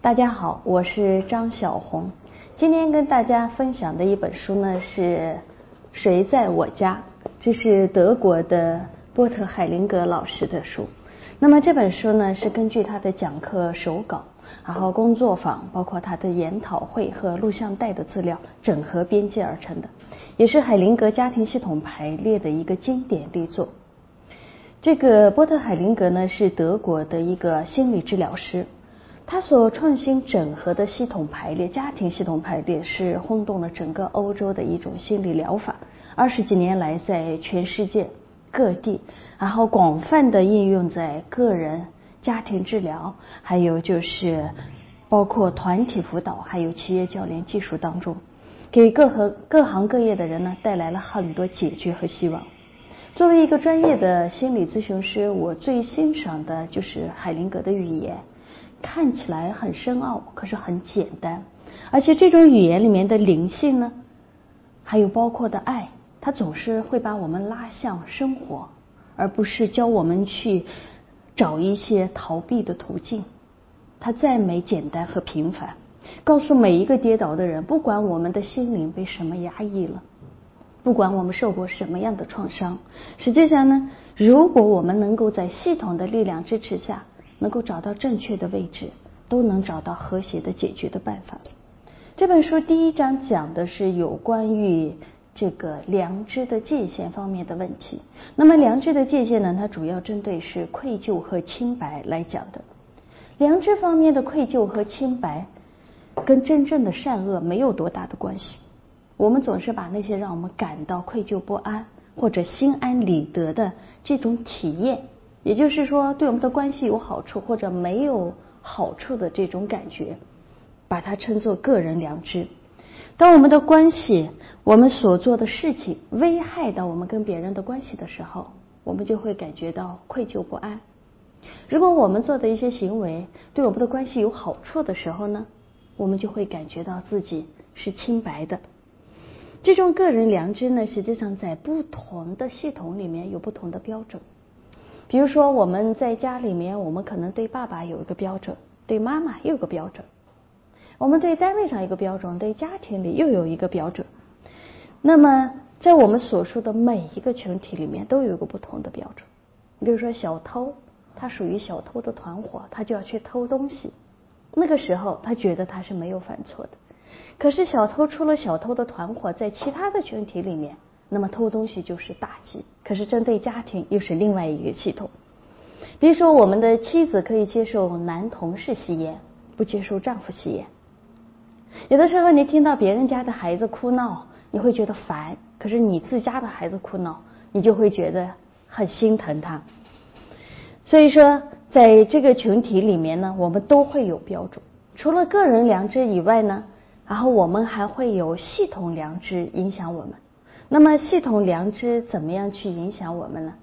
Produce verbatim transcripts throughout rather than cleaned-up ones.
大家好，我是张小红。今天跟大家分享的一本书呢是《谁在我家》，这是德国的波特海灵格老师的书。那么这本书呢是根据他的讲课手稿，然后工作坊，包括他的研讨会和录像带的资料整合编辑而成的，也是海灵格家庭系统排列的一个经典力作。这个波特海灵格呢是德国的一个心理治疗师，他所创新整合的系统排列，家庭系统排列是轰动了整个欧洲的一种心理疗法，二十几年来在全世界各地，然后广泛的应用在个人、家庭治疗，还有就是包括团体辅导，还有企业教练技术当中，给各行各行各业的人呢带来了很多解决和希望。作为一个专业的心理咨询师，我最欣赏的就是海灵格的语言，看起来很深奥，可是很简单，而且这种语言里面的灵性呢，还有包括的爱，它总是会把我们拉向生活，而不是教我们去找一些逃避的途径。它赞美简单和平凡，告诉每一个跌倒的人，不管我们的心灵被什么压抑了，不管我们受过什么样的创伤，实际上呢，如果我们能够在系统的力量支持下能够找到正确的位置，都能找到和谐的解决的办法。这本书第一章讲的是有关于这个良知的界限方面的问题。那么良知的界限呢，它主要针对是愧疚和清白来讲的。良知方面的愧疚和清白跟真正的善恶没有多大的关系，我们总是把那些让我们感到愧疚不安或者心安理得的这种体验，也就是说对我们的关系有好处或者没有好处的这种感觉，把它称作个人良知。当我们的关系，我们所做的事情危害到我们跟别人的关系的时候，我们就会感觉到愧疚不安。如果我们做的一些行为对我们的关系有好处的时候呢，我们就会感觉到自己是清白的。这种个人良知呢，实际上在不同的系统里面有不同的标准。比如说我们在家里面，我们可能对爸爸有一个标准，对妈妈又有个标准，我们对单位上一个标准，对家庭里又有一个标准。那么在我们所说的每一个群体里面都有一个不同的标准。比如说小偷，他属于小偷的团伙，他就要去偷东西，那个时候他觉得他是没有犯错的。可是小偷出了小偷的团伙，在其他的群体里面，那么偷东西就是大忌，可是针对家庭又是另外一个系统。比如说我们的妻子可以接受男同事吸烟，不接受丈夫吸烟。有的时候你听到别人家的孩子哭闹，你会觉得烦，可是你自家的孩子哭闹，你就会觉得很心疼他。所以说在这个群体里面呢，我们都会有标准。除了个人良知以外呢，然后我们还会有系统良知影响我们。那么系统良知怎么样去影响我们呢？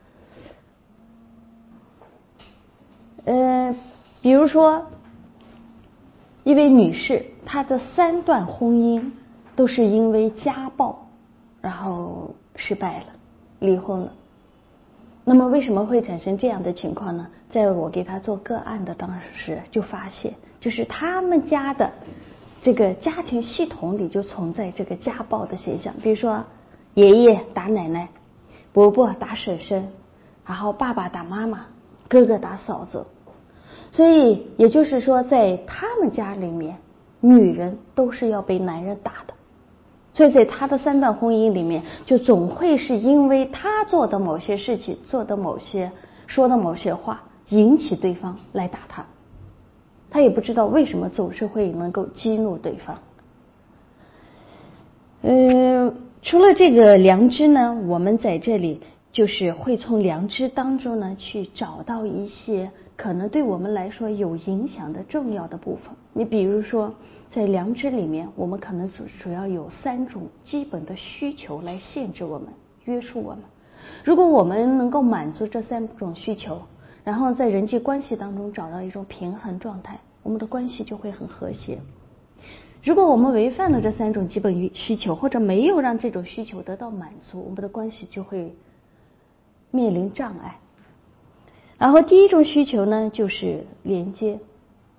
呃，比如说一位女士，她的三段婚姻都是因为家暴然后失败了，离婚了。那么为什么会产生这样的情况呢？在我给她做个案的当时就发现，就是他们家的这个家庭系统里就存在这个家暴的现象。比如说爷爷打奶奶，伯伯打婶婶，然后爸爸打妈妈，哥哥打嫂子。所以也就是说在他们家里面，女人都是要被男人打的。所以在他的三段婚姻里面，就总会是因为他做的某些事情，做的某些说的某些话，引起对方来打他。他也不知道为什么总是会能够激怒对方。呃，除了这个良知呢，我们在这里就是会从良知当中呢去找到一些可能对我们来说有影响的重要的部分。你比如说在良知里面，我们可能主主要有三种基本的需求来限制我们，约束我们。如果我们能够满足这三种需求，然后在人际关系当中找到一种平衡状态，我们的关系就会很和谐。如果我们违反了这三种基本需求，或者没有让这种需求得到满足，我们的关系就会面临障碍。然后第一种需求呢，就是连接。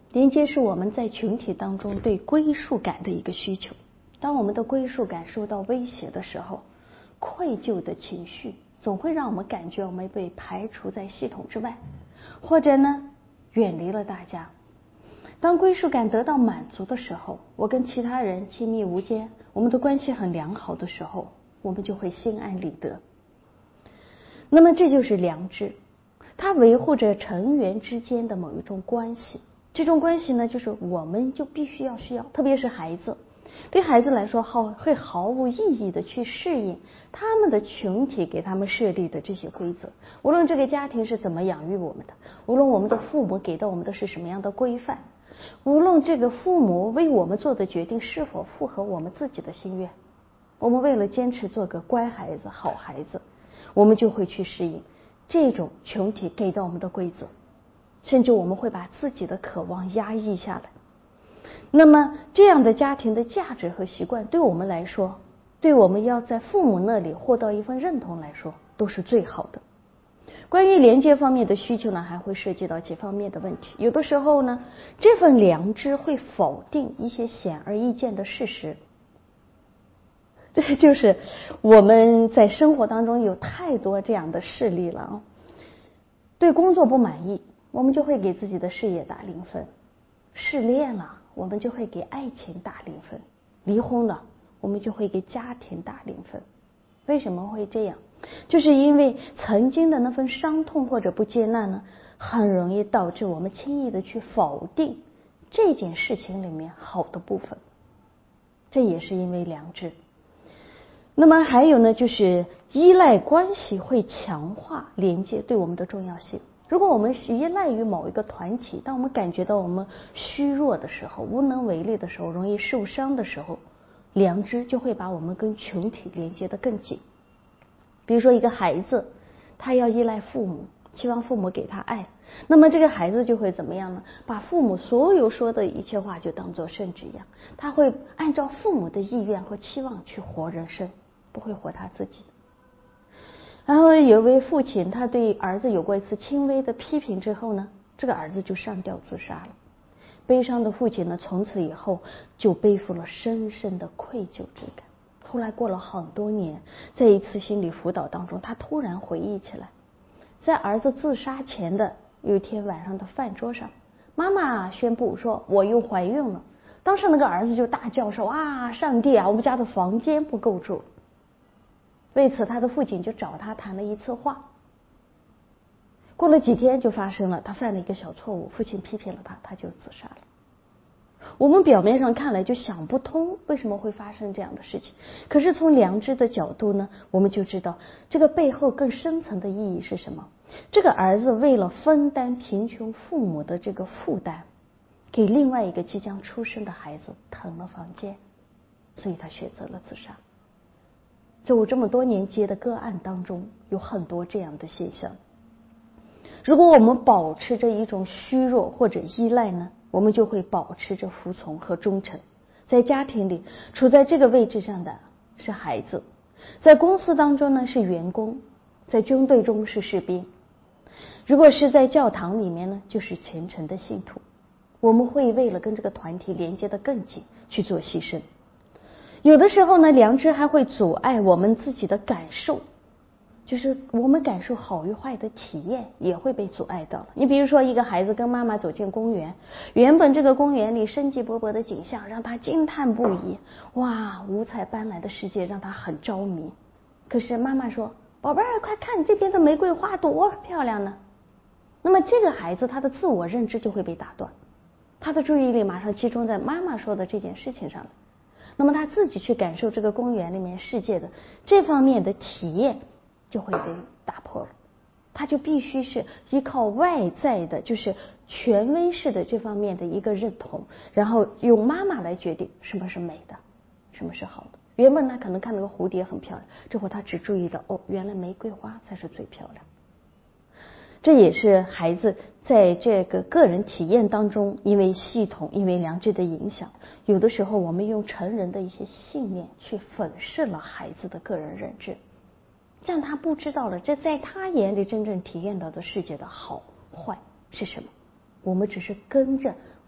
连接是我们在群体当中对归属感的一个需求。当我们的归属感受到威胁的时候，愧疚的情绪总会让我们感觉我们被排除在系统之外，或者呢远离了大家。当归属感得到满足的时候，我跟其他人亲密无间，我们的关系很良好的时候，我们就会心安理得。那么这就是良知，它维护着成员之间的某一种关系。这种关系呢，就是我们就必须要需要，特别是孩子，对孩子来说好会毫无意义的去适应他们的群体给他们设立的这些规则。无论这个家庭是怎么养育我们的，无论我们的父母给到我们的是什么样的规范，无论这个父母为我们做的决定是否符合我们自己的心愿，我们为了坚持做个乖孩子、好孩子，我们就会去适应这种群体给到我们的规则，甚至我们会把自己的渴望压抑下来。那么这样的家庭的价值和习惯对我们来说，对我们要在父母那里获得一份认同来说，都是最好的。关于连接方面的需求呢，还会涉及到几方面的问题。有的时候呢，这份良知会否定一些显而易见的事实。这就是我们在生活当中有太多这样的事例了啊。对工作不满意，我们就会给自己的事业打零分；失恋了，我们就会给爱情打零分；离婚了，我们就会给家庭打零分。为什么会这样？就是因为曾经的那份伤痛或者不接纳呢，很容易导致我们轻易的去否定这件事情里面好的部分。这也是因为良知。那么还有呢，就是依赖关系会强化连接对我们的重要性。如果我们依赖于某一个团体，当我们感觉到我们虚弱的时候、无能为力的时候、容易受伤的时候，良知就会把我们跟群体连接得更紧。比如说一个孩子，他要依赖父母，期望父母给他爱，那么这个孩子就会怎么样呢？把父母所有说的一切话就当作圣旨一样，他会按照父母的意愿和期望去活人生，不会活他自己。然后有一位父亲，他对儿子有过一次轻微的批评之后呢，这个儿子就上吊自杀了。悲伤的父亲呢，从此以后就背负了深深的愧疚之感。后来过了很多年，在一次心理辅导当中，他突然回忆起来，在儿子自杀前的有一天晚上的饭桌上，妈妈宣布说我又怀孕了。当时那个儿子就大叫说啊，上帝啊，我们家的房间不够住。为此他的父亲就找他谈了一次话。过了几天就发生了，他犯了一个小错误，父亲批评了他，他就自杀了。我们表面上看来就想不通为什么会发生这样的事情，可是从良知的角度呢，我们就知道这个背后更深层的意义是什么。这个儿子为了分担贫穷父母的这个负担，给另外一个即将出生的孩子腾了房间，所以他选择了自杀。在我这么多年接的个案当中，有很多这样的现象。如果我们保持着一种虚弱或者依赖呢，我们就会保持着服从和忠诚。在家庭里，处在这个位置上的是孩子；在公司当中呢是员工；在军队中是士兵；如果是在教堂里面呢，就是虔诚的信徒。我们会为了跟这个团体连接得更紧去做牺牲。有的时候呢，良知还会阻碍我们自己的感受，就是我们感受好与坏的体验也会被阻碍到了。你比如说一个孩子跟妈妈走进公园，原本这个公园里生机勃勃的景象让他惊叹不已，哇，五彩斑斓的世界让他很着迷。可是妈妈说，宝贝儿，快看这边的玫瑰花多漂亮呢。那么这个孩子他的自我认知就会被打断，他的注意力马上集中在妈妈说的这件事情上了。那么他自己去感受这个公园里面世界的这方面的体验就会被打破了，他就必须是依靠外在的，就是权威式的这方面的一个认同，然后用妈妈来决定什么是美的，什么是好的。原本他可能看那个蝴蝶很漂亮，这会他只注意到哦，原来玫瑰花才是最漂亮。这也是孩子在这个个人体验当中，因为系统因为良知的影响，有的时候我们用成人的一些信念去粉饰了孩子的个人认知，让他不知道了这在他眼里真正体验到的世界的好坏是什么。我们只是跟着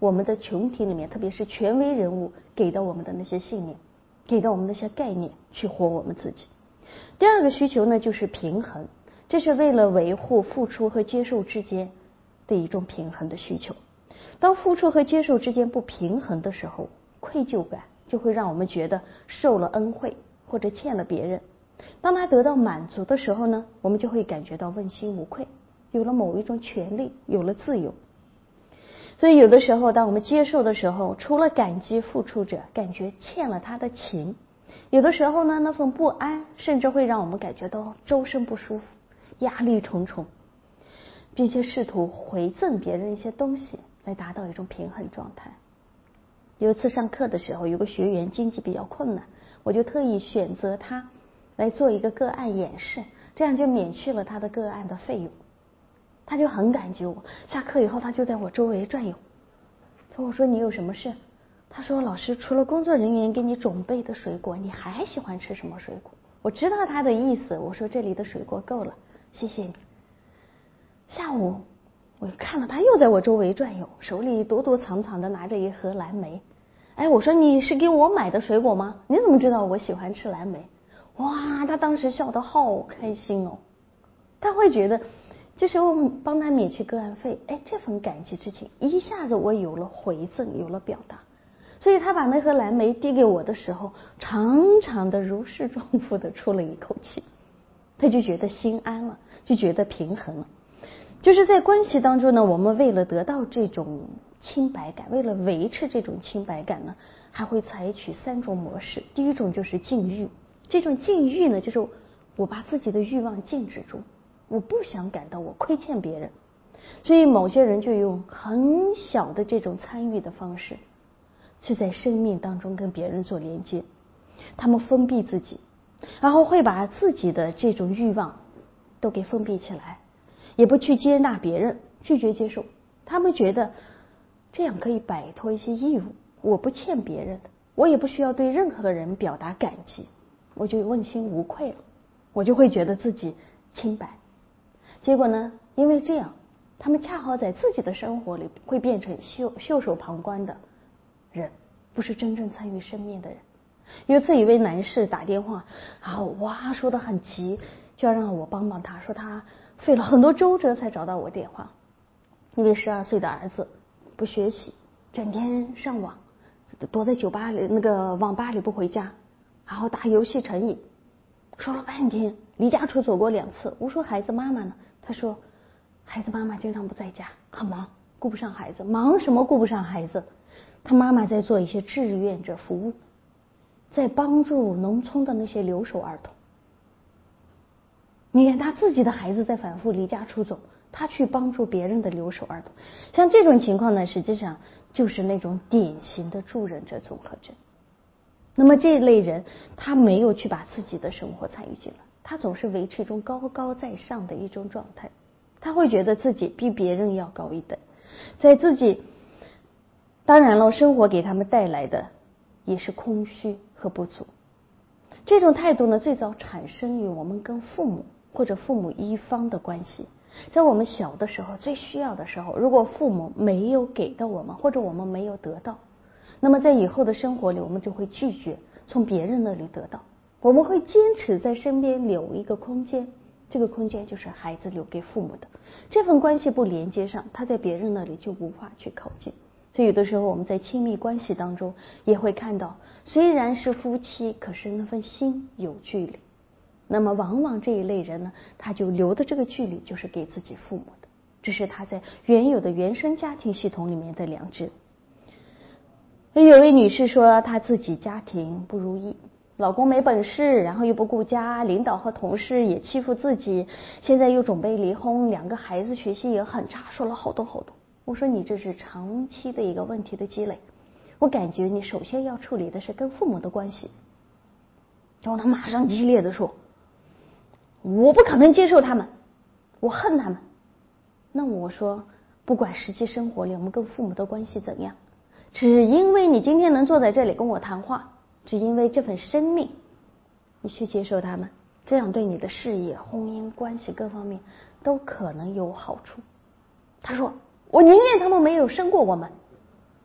我们的群体里面，特别是权威人物给到我们的那些信念，给到我们那些概念去活我们自己。第二个需求呢，就是平衡，这是为了维护付出和接受之间的一种平衡的需求。当付出和接受之间不平衡的时候，愧疚感就会让我们觉得受了恩惠或者欠了别人。当他得到满足的时候呢，我们就会感觉到问心无愧，有了某一种权利，有了自由。所以有的时候当我们接受的时候，除了感激付出者，感觉欠了他的情，有的时候呢，那份不安甚至会让我们感觉到周身不舒服，压力重重，并且试图回赠别人一些东西来达到一种平衡状态。有一次上课的时候，有个学员经济比较困难，我就特意选择他来做一个个案演示，这样就免去了他的个案的费用。他就很感激我，下课以后他就在我周围转悠。我说你有什么事？他说老师，除了工作人员给你准备的水果，你还喜欢吃什么水果？我知道他的意思，我说这里的水果够了，谢谢你。下午我看到他又在我周围转悠，手里躲躲藏藏的拿着一盒蓝莓。哎，我说你是给我买的水果吗？你怎么知道我喜欢吃蓝莓？哇，他当时笑得好开心哦。他会觉得这时候帮他免去个案费，哎，这份感激之情一下子我有了回赠，有了表达。所以他把那盒蓝莓递给我的时候，长长的如释重负的出了一口气，他就觉得心安了，就觉得平衡了。就是在关系当中呢，我们为了得到这种清白感，为了维持这种清白感呢，还会采取三种模式。第一种就是禁欲，这种禁欲呢，就是我把自己的欲望禁止住，我不想感到我亏欠别人。所以某些人就用很小的这种参与的方式，是在生命当中跟别人做连接，他们封闭自己，然后会把自己的这种欲望都给封闭起来，也不去接纳别人，拒绝接受。他们觉得这样可以摆脱一些义务，我不欠别人的，我也不需要对任何人表达感激，我就问心无愧了，我就会觉得自己清白。结果呢，因为这样，他们恰好在自己的生活里会变成袖袖手旁观的人，不是真正参与生命的人。有一次一位男士打电话，然后哇说得很急，就要让我帮帮他，说他费了很多周折才找到我电话。因为十二岁的儿子不学习，整天上网，躲在酒吧里那个网吧里不回家，然后打游戏成瘾，说了半天，离家出走过两次。我说孩子妈妈呢？他说孩子妈妈经常不在家，很忙，顾不上孩子。忙什么顾不上孩子？他妈妈在做一些志愿者服务，在帮助农村的那些留守儿童。你看他自己的孩子在反复离家出走，他去帮助别人的留守儿童。像这种情况呢，实际上就是那种典型的助人者综合症。那么这一类人，他没有去把自己的生活参与进来，他总是维持一种高高在上的一种状态，他会觉得自己比别人要高一等，在自己当然了，生活给他们带来的也是空虚和不足。这种态度呢，最早产生于我们跟父母或者父母一方的关系。在我们小的时候，最需要的时候，如果父母没有给到我们，或者我们没有得到，那么在以后的生活里，我们就会拒绝从别人那里得到，我们会坚持在身边留一个空间，这个空间就是孩子留给父母的。这份关系不连接上，他在别人那里就无法去靠近。所以有的时候我们在亲密关系当中也会看到，虽然是夫妻，可是那份心有距离。那么往往这一类人呢，他就留的这个距离就是给自己父母的，这是他在原有的原生家庭系统里面的良知。有位女士说她自己家庭不如意，老公没本事，然后又不顾家，领导和同事也欺负自己，现在又准备离婚，两个孩子学习也很差，说了好多好多。我说你这是长期的一个问题的积累，我感觉你首先要处理的是跟父母的关系。然后他马上激烈的说，我不可能接受他们，我恨他们。那我说不管实际生活里我们跟父母的关系怎样，只因为你今天能坐在这里跟我谈话，只因为这份生命你去接受他们，这样对你的事业、婚姻关系各方面都可能有好处。他说我宁愿他们没有生过我们。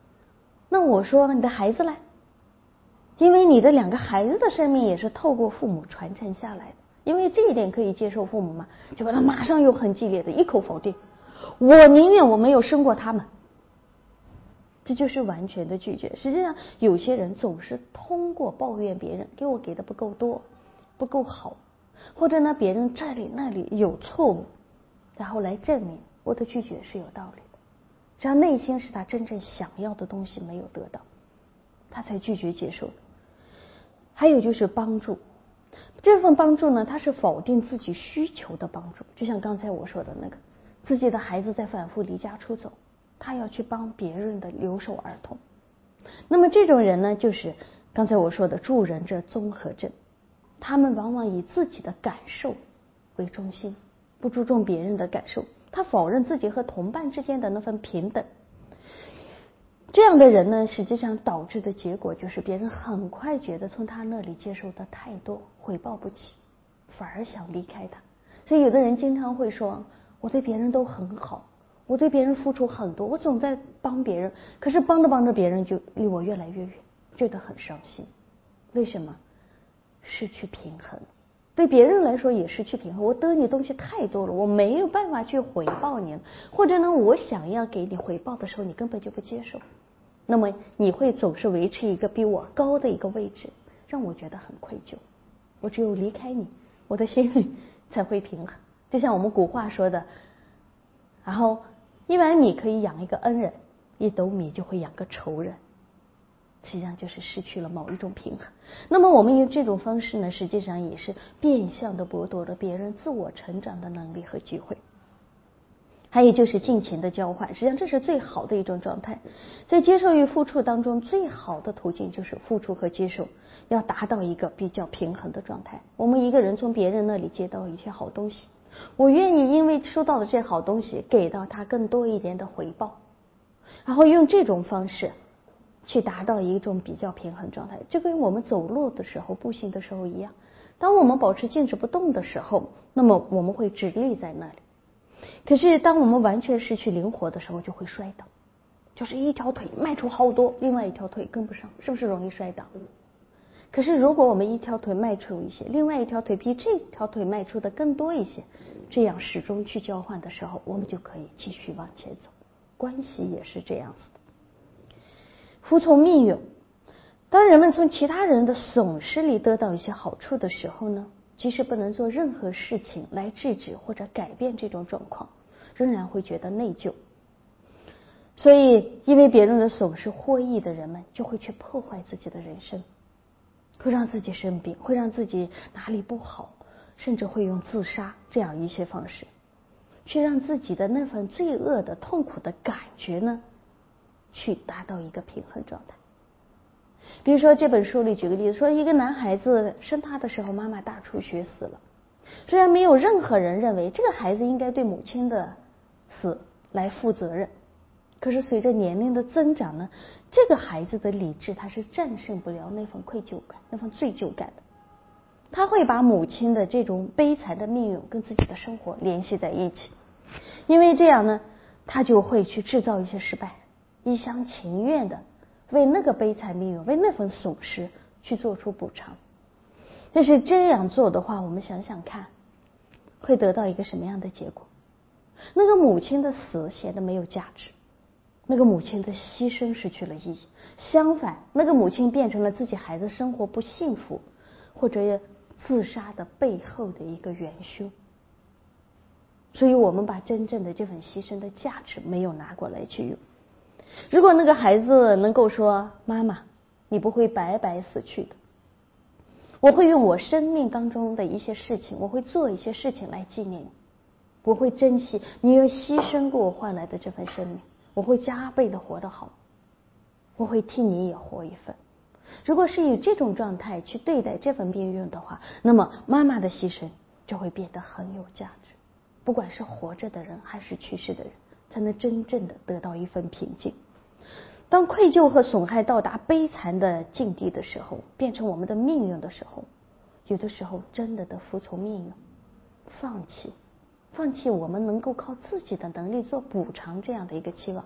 那我说你的孩子嘞？因为你的两个孩子的生命也是透过父母传承下来的，因为这一点可以接受父母吗？结果他马上又很激烈的一口否定，我宁愿我没有生过他们。这就是完全的拒绝。实际上有些人总是通过抱怨别人给我给的不够多，不够好，或者呢别人这里那里有错误，然后来证明我的拒绝是有道理的。这样内心是他真正想要的东西没有得到，他才拒绝接受的。还有就是帮助，这份帮助呢，它是否定自己需求的帮助。就像刚才我说的那个，自己的孩子在反复离家出走，他要去帮别人的留守儿童。那么这种人呢，就是刚才我说的助人者综合症，他们往往以自己的感受为中心，不注重别人的感受，他否认自己和同伴之间的那份平等。这样的人呢，实际上导致的结果就是别人很快觉得从他那里接受的太多，回报不起，反而想离开他。所以有的人经常会说，我对别人都很好，我对别人付出很多，我总在帮别人，可是帮着帮着别人就离我越来越远，觉得很伤心。为什么？失去平衡。对别人来说也失去平衡，我得你东西太多了，我没有办法去回报你，或者呢我想要给你回报的时候你根本就不接受，那么你会总是维持一个比我高的一个位置，让我觉得很愧疚。我只有离开你，我的心里才会平衡。就像我们古话说的，然后一碗米可以养一个恩人，一斗米就会养个仇人，实际上就是失去了某一种平衡。那么我们用这种方式呢，实际上也是变相的剥夺了别人自我成长的能力和机会。还有就是金钱的交换，实际上这是最好的一种状态。在接受与付出当中，最好的途径就是付出和接受，要达到一个比较平衡的状态。我们一个人从别人那里接到一些好东西，我愿意因为收到的这些好东西给到他更多一点的回报，然后用这种方式去达到一种比较平衡状态。就跟我们走路的时候步行的时候一样，当我们保持静止不动的时候，那么我们会直立在那里，可是当我们完全失去灵活的时候就会摔倒，就是一条腿迈出好多，另外一条腿跟不上，是不是容易摔倒？可是如果我们一条腿迈出一些，另外一条腿比这条腿迈出的更多一些，这样始终去交换的时候，我们就可以继续往前走。关系也是这样子的。服从命运，当人们从其他人的损失里得到一些好处的时候呢，即使不能做任何事情来制止或者改变这种状况，仍然会觉得内疚。所以因为别人的损失获益的人们就会去破坏自己的人生，会让自己生病，会让自己哪里不好，甚至会用自杀这样一些方式去让自己的那份罪恶的痛苦的感觉呢，去达到一个平衡状态。比如说这本书里举个例子，说一个男孩子生他的时候妈妈大出血死了，虽然没有任何人认为这个孩子应该对母亲的死来负责任，可是随着年龄的增长呢，这个孩子的理智他是战胜不了那份愧疚感，那份罪疚感的。他会把母亲的这种悲惨的命运跟自己的生活联系在一起，因为这样呢，他就会去制造一些失败，一厢情愿的为那个悲惨命运，为那份损失去做出补偿。但是这样做的话，我们想想看，会得到一个什么样的结果？那个母亲的死显得没有价值，那个母亲的牺牲失去了意义，相反，那个母亲变成了自己孩子生活不幸福或者自杀的背后的一个元凶。所以我们把真正的这份牺牲的价值没有拿过来去用。如果那个孩子能够说，妈妈，你不会白白死去的，我会用我生命当中的一些事情，我会做一些事情来纪念你，我会珍惜你用牺牲给我换来的这份生命，我会加倍的活得好，我会替你也活一份。如果是以这种状态去对待这份命运的话，那么妈妈的牺牲就会变得很有价值，不管是活着的人还是去世的人，才能真正的得到一份平静。当愧疚和损害到达悲惨的境地的时候，变成我们的命运的时候，有的时候真的得服从命运，放弃放弃我们能够靠自己的能力做补偿这样的一个期望，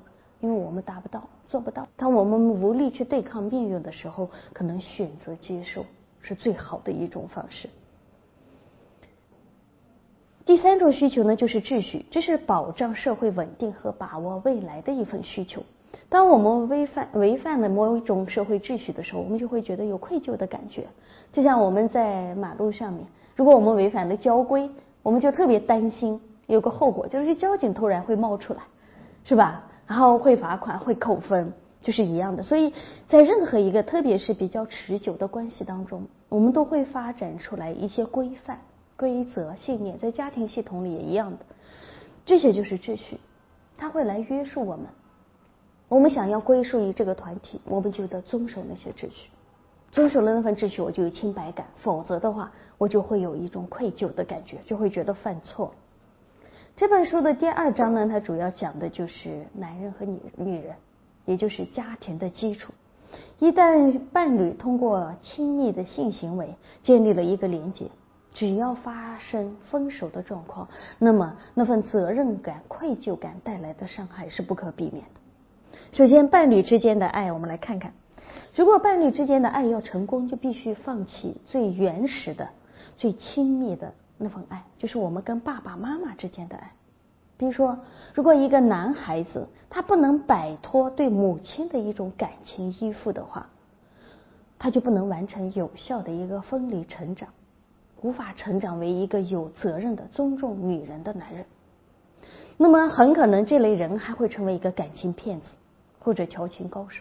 因为我们达不到，做不到。当我们无力去对抗命运的时候，可能选择接受是最好的一种方式。第三种需求呢，就是秩序，这是保障社会稳定和把握未来的一份需求。当我们违反违反了某一种社会秩序的时候，我们就会觉得有愧疚的感觉。就像我们在马路上面，如果我们违反了交规，我们就特别担心有个后果，就是交警突然会冒出来，是吧？然后会罚款，会扣分，就是一样的。所以在任何一个特别是比较持久的关系当中，我们都会发展出来一些规范、规则、信念，在家庭系统里也一样的。这些就是秩序，它会来约束我们。我们想要归属于这个团体，我们就得遵守那些秩序，遵守了那份秩序，我就有清白感，否则的话，我就会有一种愧疚的感觉，就会觉得犯错。这本书的第二章呢，它主要讲的就是男人和女女人，也就是家庭的基础。一旦伴侣通过亲密的性行为建立了一个连结，只要发生分手的状况，那么那份责任感、愧疚感带来的伤害是不可避免的。首先，伴侣之间的爱，我们来看看，如果伴侣之间的爱要成功，就必须放弃最原始的、最亲密的那份爱，就是我们跟爸爸妈妈之间的爱。比如说，如果一个男孩子他不能摆脱对母亲的一种感情依附的话，他就不能完成有效的一个分离成长，无法成长为一个有责任的、尊重女人的男人。那么很可能这类人还会成为一个感情骗子或者调情高手。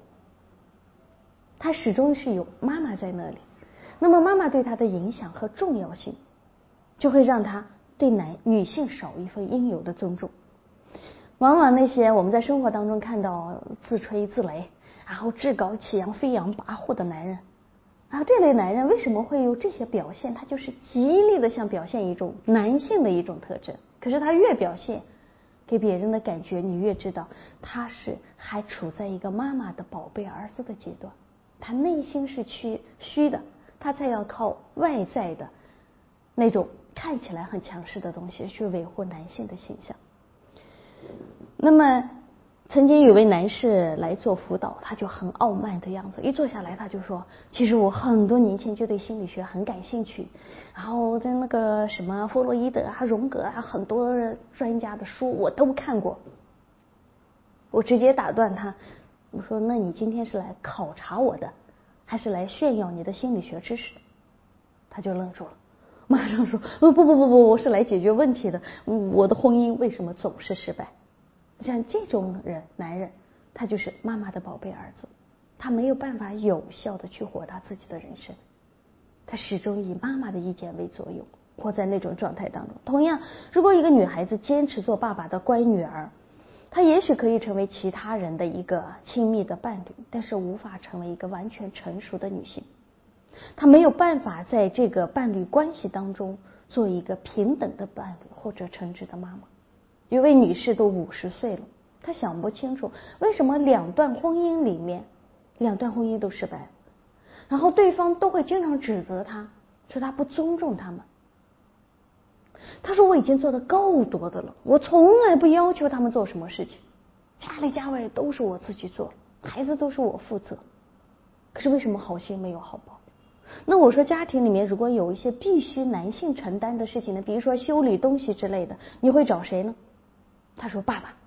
他始终是有妈妈在那里，那么妈妈对他的影响和重要性，就会让他对男女性少一份应有的尊重。往往那些我们在生活当中看到自吹自擂，然后趾高气扬、飞扬跋扈的男人，然后这类男人为什么会有这些表现？他就是极力的想表现一种男性的一种特征，可是他越表现给别人的感觉，你越知道他是还处在一个妈妈的宝贝儿子的阶段，他内心是虚虚的，他才要靠外在的那种看起来很强势的东西去维护男性的形象。那么曾经有位男士来做辅导，他就很傲慢的样子，一坐下来他就说，其实我很多年前就对心理学很感兴趣，然后在那个什么弗洛伊德啊、荣格啊，很多专家的书我都看过。我直接打断他，我说，那你今天是来考察我的，还是来炫耀你的心理学知识的？他就愣住了，马上说，不不不不不，我是来解决问题的，我的婚姻为什么总是失败？像这种人，男人，他就是妈妈的宝贝儿子，他没有办法有效的去活他自己的人生，他始终以妈妈的意见为左右，活在那种状态当中。同样，如果一个女孩子坚持做爸爸的乖女儿，她也许可以成为其他人的一个亲密的伴侣，但是无法成为一个完全成熟的女性。她没有办法在这个伴侣关系当中做一个平等的伴侣或者称职的妈妈。一位女士都五十岁了，她想不清楚为什么两段婚姻里面，两段婚姻都失败了，然后对方都会经常指责她，说她不尊重他们。她说，我已经做得够多的了，我从来不要求他们做什么事情，家里家外都是我自己做，孩子都是我负责，可是为什么好心没有好报？那我说，家庭里面如果有一些必须男性承担的事情呢，比如说修理东西之类的，你会找谁呢？他说，爸爸。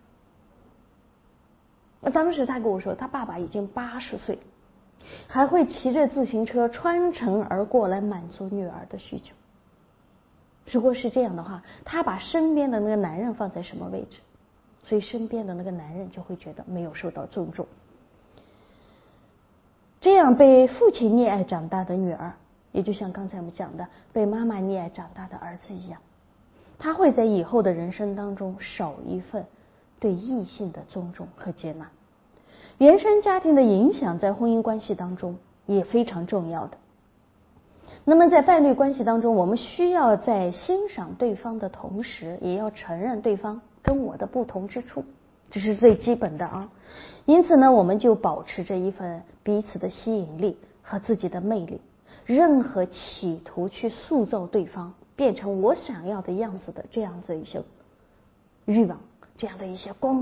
那当时他跟我说，他爸爸已经八十岁，还会骑着自行车穿城而过来满足女儿的需求。如果是这样的话，他把身边的那个男人放在什么位置？所以身边的那个男人就会觉得没有受到尊重。这样被父亲溺爱长大的女儿，也就像刚才我们讲的被妈妈溺爱长大的儿子一样，他会在以后的人生当中少一份对异性的尊重和接纳。原生家庭的影响在婚姻关系当中也非常重要的。那么在伴侣关系当中，我们需要在欣赏对方的同时，也要承认对方跟我的不同之处，这是最基本的啊。因此呢，我们就保持着一份彼此的吸引力和自己的魅力，任何企图去塑造对方变成我想要的样子的这样子一些欲望，这样的一些工作，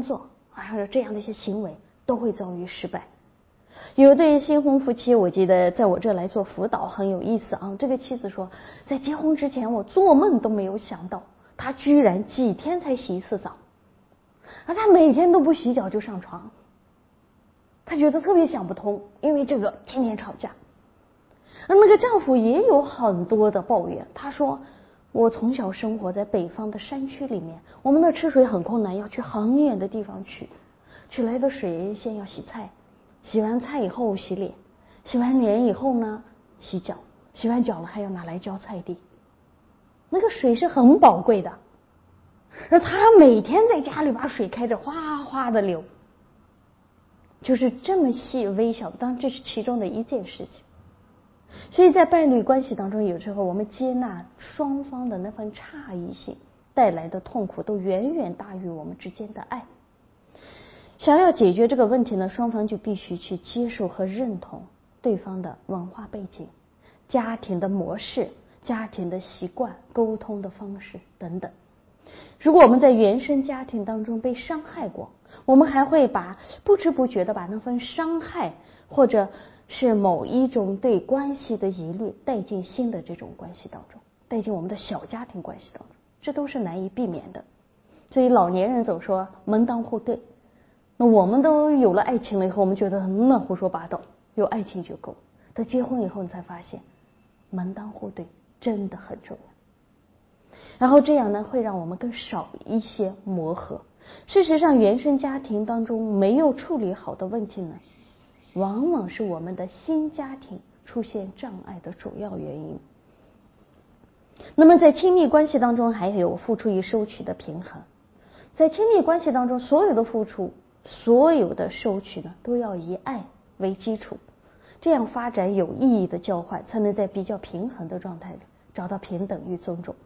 啊，这样的一些行为都会遭遇失败。有对新婚夫妻，我记得在我这来做辅导很有意思啊。这个妻子说，在结婚之前我做梦都没有想到，他居然几天才洗一次澡，而他每天都不洗脚就上床，他觉得特别想不通，因为这个天天吵架。而那个丈夫也有很多的抱怨，他说，我从小生活在北方的山区里面，我们那吃水很困难，要去很远的地方去，取来的水先要洗菜，洗完菜以后洗脸，洗完脸以后呢洗脚，洗完脚了还要拿来浇菜地，那个水是很宝贵的，而他每天在家里把水开着哗哗的流，就是这么细微小，当然这是其中的一件事情。所以在伴侣关系当中，有时候我们接纳双方的那份差异性带来的痛苦都远远大于我们之间的爱。想要解决这个问题呢，双方就必须去接受和认同对方的文化背景、家庭的模式、家庭的习惯、沟通的方式等等。如果我们在原生家庭当中被伤害过，我们还会把不知不觉的把那份伤害或者是某一种对关系的疑虑带进新的这种关系当中，带进我们的小家庭关系当中，这都是难以避免的。所以老年人总说门当户对，那我们都有了爱情了以后，我们觉得那胡说八道，有爱情就够。但结婚以后你才发现门当户对真的很重要，然后这样呢会让我们更少一些磨合。事实上原生家庭当中没有处理好的问题呢，往往是我们的新家庭出现障碍的主要原因。那么在亲密关系当中还有付出与收取的平衡，在亲密关系当中所有的付出所有的收取呢都要以爱为基础，这样发展有意义的交换才能在比较平衡的状态里找到平等与尊重。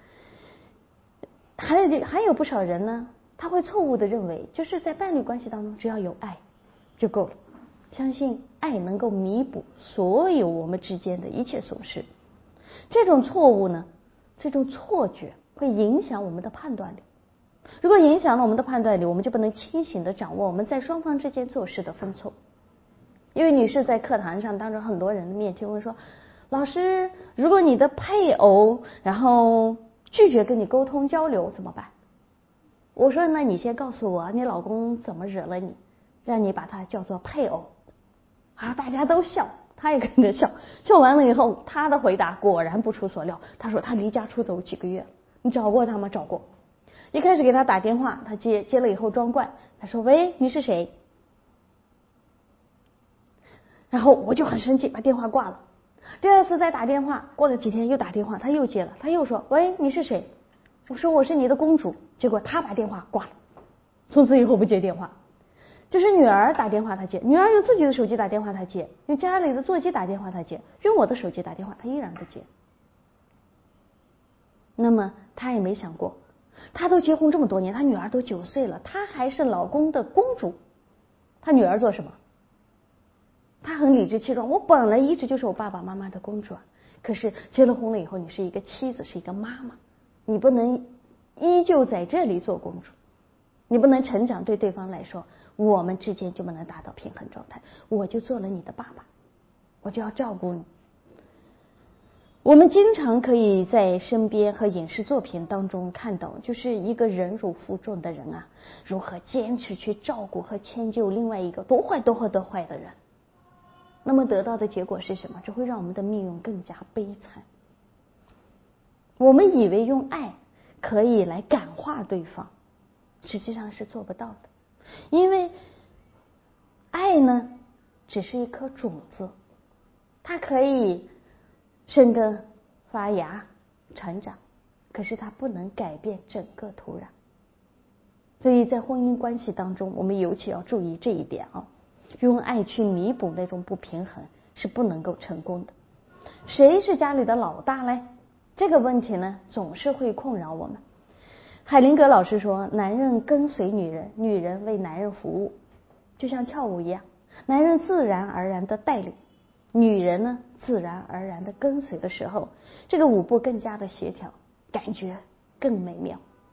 还有还有不少人呢，他会错误的认为就是在伴侣关系当中只要有爱就够了，相信爱能够弥补所有我们之间的一切损失。这种错误呢，这种错觉会影响我们的判断力。如果影响了我们的判断力，我们就不能清醒的掌握我们在双方之间做事的分寸。因为你是在课堂上当着很多人的面前问说，老师，如果你的配偶然后拒绝跟你沟通交流怎么办？我说那你先告诉我你老公怎么惹了你，让你把他叫做配偶啊，大家都笑，他也跟着笑。笑完了以后，他的回答果然不出所料，他说他离家出走几个月，你找过他吗？找过。一开始给他打电话，他接接了以后装怪，他说喂，你是谁？然后我就很生气，把电话挂了。第二次再打电话，过了几天又打电话，他又接了，他又说喂，你是谁？我说我是你的公主。结果他把电话挂了，从此以后不接电话。就是女儿打电话他接，女儿用自己的手机打电话他接，用家里的座机打电话他接，用我的手机打电话他依然不接。那么他也没想过，他都结婚这么多年，他女儿都九岁了，他还是老公的公主，他女儿做什么？他很理直气壮，我本来一直就是我爸爸妈妈的公主啊，可是结了婚了以后，你是一个妻子，是一个妈妈，你不能依旧在这里做公主，你不能成长，对对方来说我们之间就不能达到平衡状态，我就做了你的爸爸，我就要照顾你。我们经常可以在身边和影视作品当中看到，就是一个忍辱负重的人啊，如何坚持去照顾和迁就另外一个多坏多坏多坏的人，那么得到的结果是什么？只会让我们的命运更加悲惨。我们以为用爱可以来感化对方，实际上是做不到的。因为爱呢只是一颗种子，它可以生根发芽成长，可是它不能改变整个土壤。所以在婚姻关系当中，我们尤其要注意这一点啊，用爱去弥补那种不平衡是不能够成功的。谁是家里的老大嘞？这个问题呢总是会困扰我们。海灵格老师说，男人跟随女人，女人为男人服务，就像跳舞一样，男人自然而然的带领，女人呢自然而然的跟随的时候，这个舞步更加的协调，感觉更美妙。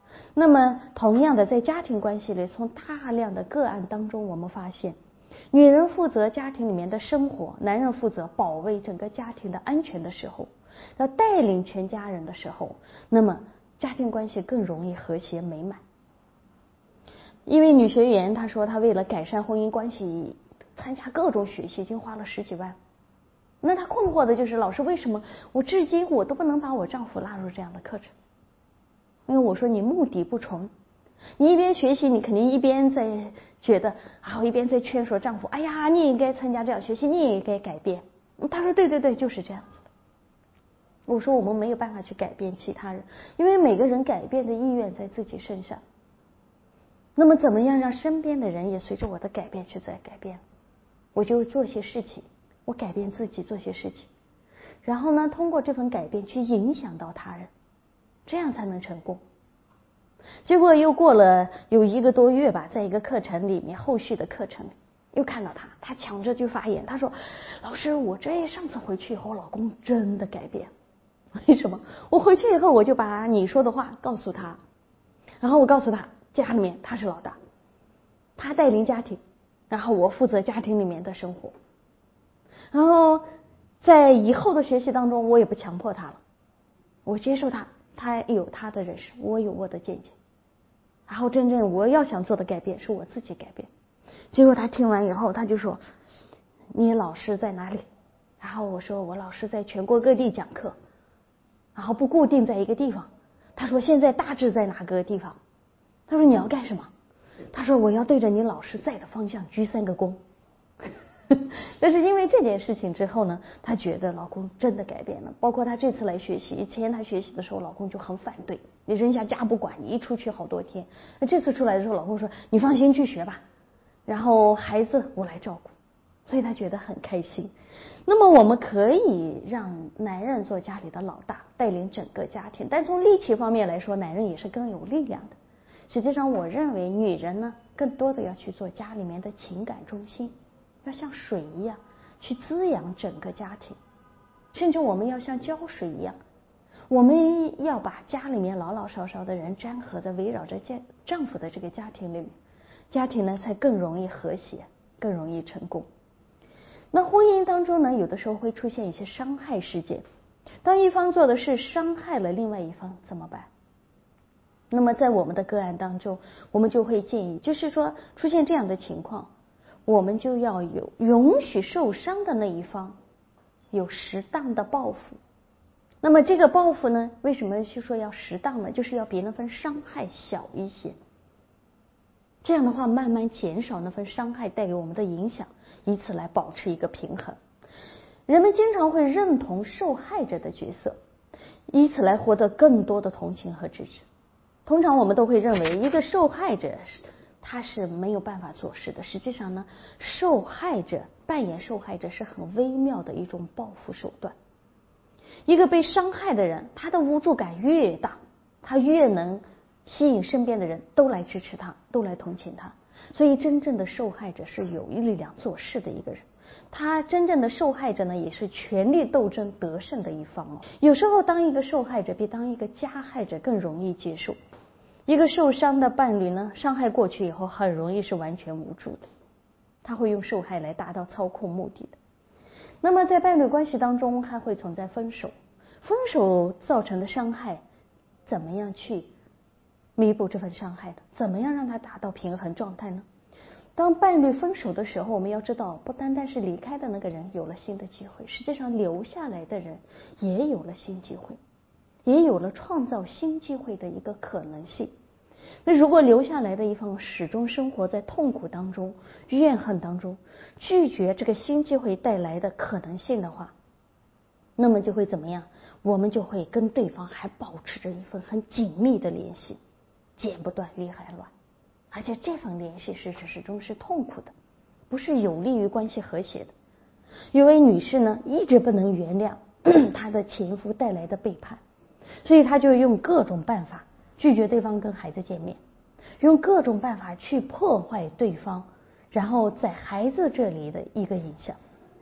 那么同样的，在家庭关系里，从大量的个案当中，我们发现女人负责家庭里面的生活，男人负责保卫整个家庭的安全的时候，要带领全家人的时候，那么家庭关系更容易和谐美满。一位女学员她说，她为了改善婚姻关系参加各种学习，已经花了十几万。那她困惑的就是，老师，为什么我至今我都不能把我丈夫纳入这样的课程？因为我说你目的不纯，你一边学习，你肯定一边在觉得啊，一边在劝说丈夫，哎呀，你也该参加这样学习，你也该改变。他说对对对，就是这样子的。我说我们没有办法去改变其他人，因为每个人改变的意愿在自己身上。那么怎么样让身边的人也随着我的改变去在改变？我就做些事情，我改变自己做些事情，然后呢，通过这份改变去影响到他人，这样才能成功。结果又过了有一个多月吧，在一个课程里面，后续的课程里又看到他，他抢着就发言，他说：“老师，我这上次回去以后，老公真的改变。为什么？我回去以后，我就把你说的话告诉他，然后我告诉他，家里面他是老大，他带领家庭，然后我负责家庭里面的生活。然后在以后的学习当中，我也不强迫他了，我接受他，他有他的人生，我有我的见解。然后真正我要想做的改变是我自己改变。”结果他听完以后，他就说：“你老师在哪里？”然后我说：“我老师在全国各地讲课，然后不固定在一个地方。”他说：“现在大致在哪个地方？”他说：“你要干什么？”他说：“我要对着你老师在的方向鞠三个躬。”但是因为这件事情之后呢，她觉得老公真的改变了。包括她这次来学习，以前她学习的时候，老公就很反对，你扔下家不管，你一出去好多天。那这次出来的时候，老公说：“你放心去学吧，然后孩子我来照顾。”所以她觉得很开心。那么我们可以让男人做家里的老大，带领整个家庭，但从力气方面来说，男人也是更有力量的。实际上我认为女人呢，更多的要去做家里面的情感中心，要像水一样去滋养整个家庭，甚至我们要像浇水一样，我们要把家里面老老少少的人粘合着围绕着家丈夫的这个家庭里面，家庭呢才更容易和谐，更容易成功。那婚姻当中呢，有的时候会出现一些伤害事件，当一方做的事伤害了另外一方怎么办？那么在我们的个案当中，我们就会建议，就是说出现这样的情况，我们就要有允许受伤的那一方有适当的报复。那么这个报复呢，为什么就说要适当呢？就是要比那份伤害小一些，这样的话慢慢减少那份伤害带给我们的影响，以此来保持一个平衡。人们经常会认同受害者的角色，以此来获得更多的同情和支持。通常我们都会认为一个受害者他是没有办法做事的，实际上呢，受害者扮演受害者是很微妙的一种报复手段。一个被伤害的人，他的无助感越大，他越能吸引身边的人都来支持他，都来同情他。所以真正的受害者是有力量做事的一个人，他真正的受害者呢，也是权力斗争得胜的一方哦。有时候当一个受害者比当一个加害者更容易接受。一个受伤的伴侣呢，伤害过去以后很容易是完全无助的，他会用受害来达到操控目的的。那么在伴侣关系当中还会存在分手，分手造成的伤害怎么样去弥补这份伤害的？怎么样让它达到平衡状态呢？当伴侣分手的时候，我们要知道，不单单是离开的那个人有了新的机会，实际上留下来的人也有了新机会，也有了创造新机会的一个可能性。那如果留下来的一方始终生活在痛苦当中、怨恨当中，拒绝这个新机会带来的可能性的话，那么就会怎么样？我们就会跟对方还保持着一份很紧密的联系，剪不断理还乱，而且这份联系始始终是痛苦的，不是有利于关系和谐的。有位女士呢，一直不能原谅她的前夫带来的背叛，所以她就用各种办法拒绝对方跟孩子见面，用各种办法去破坏对方，然后在孩子这里的一个影响。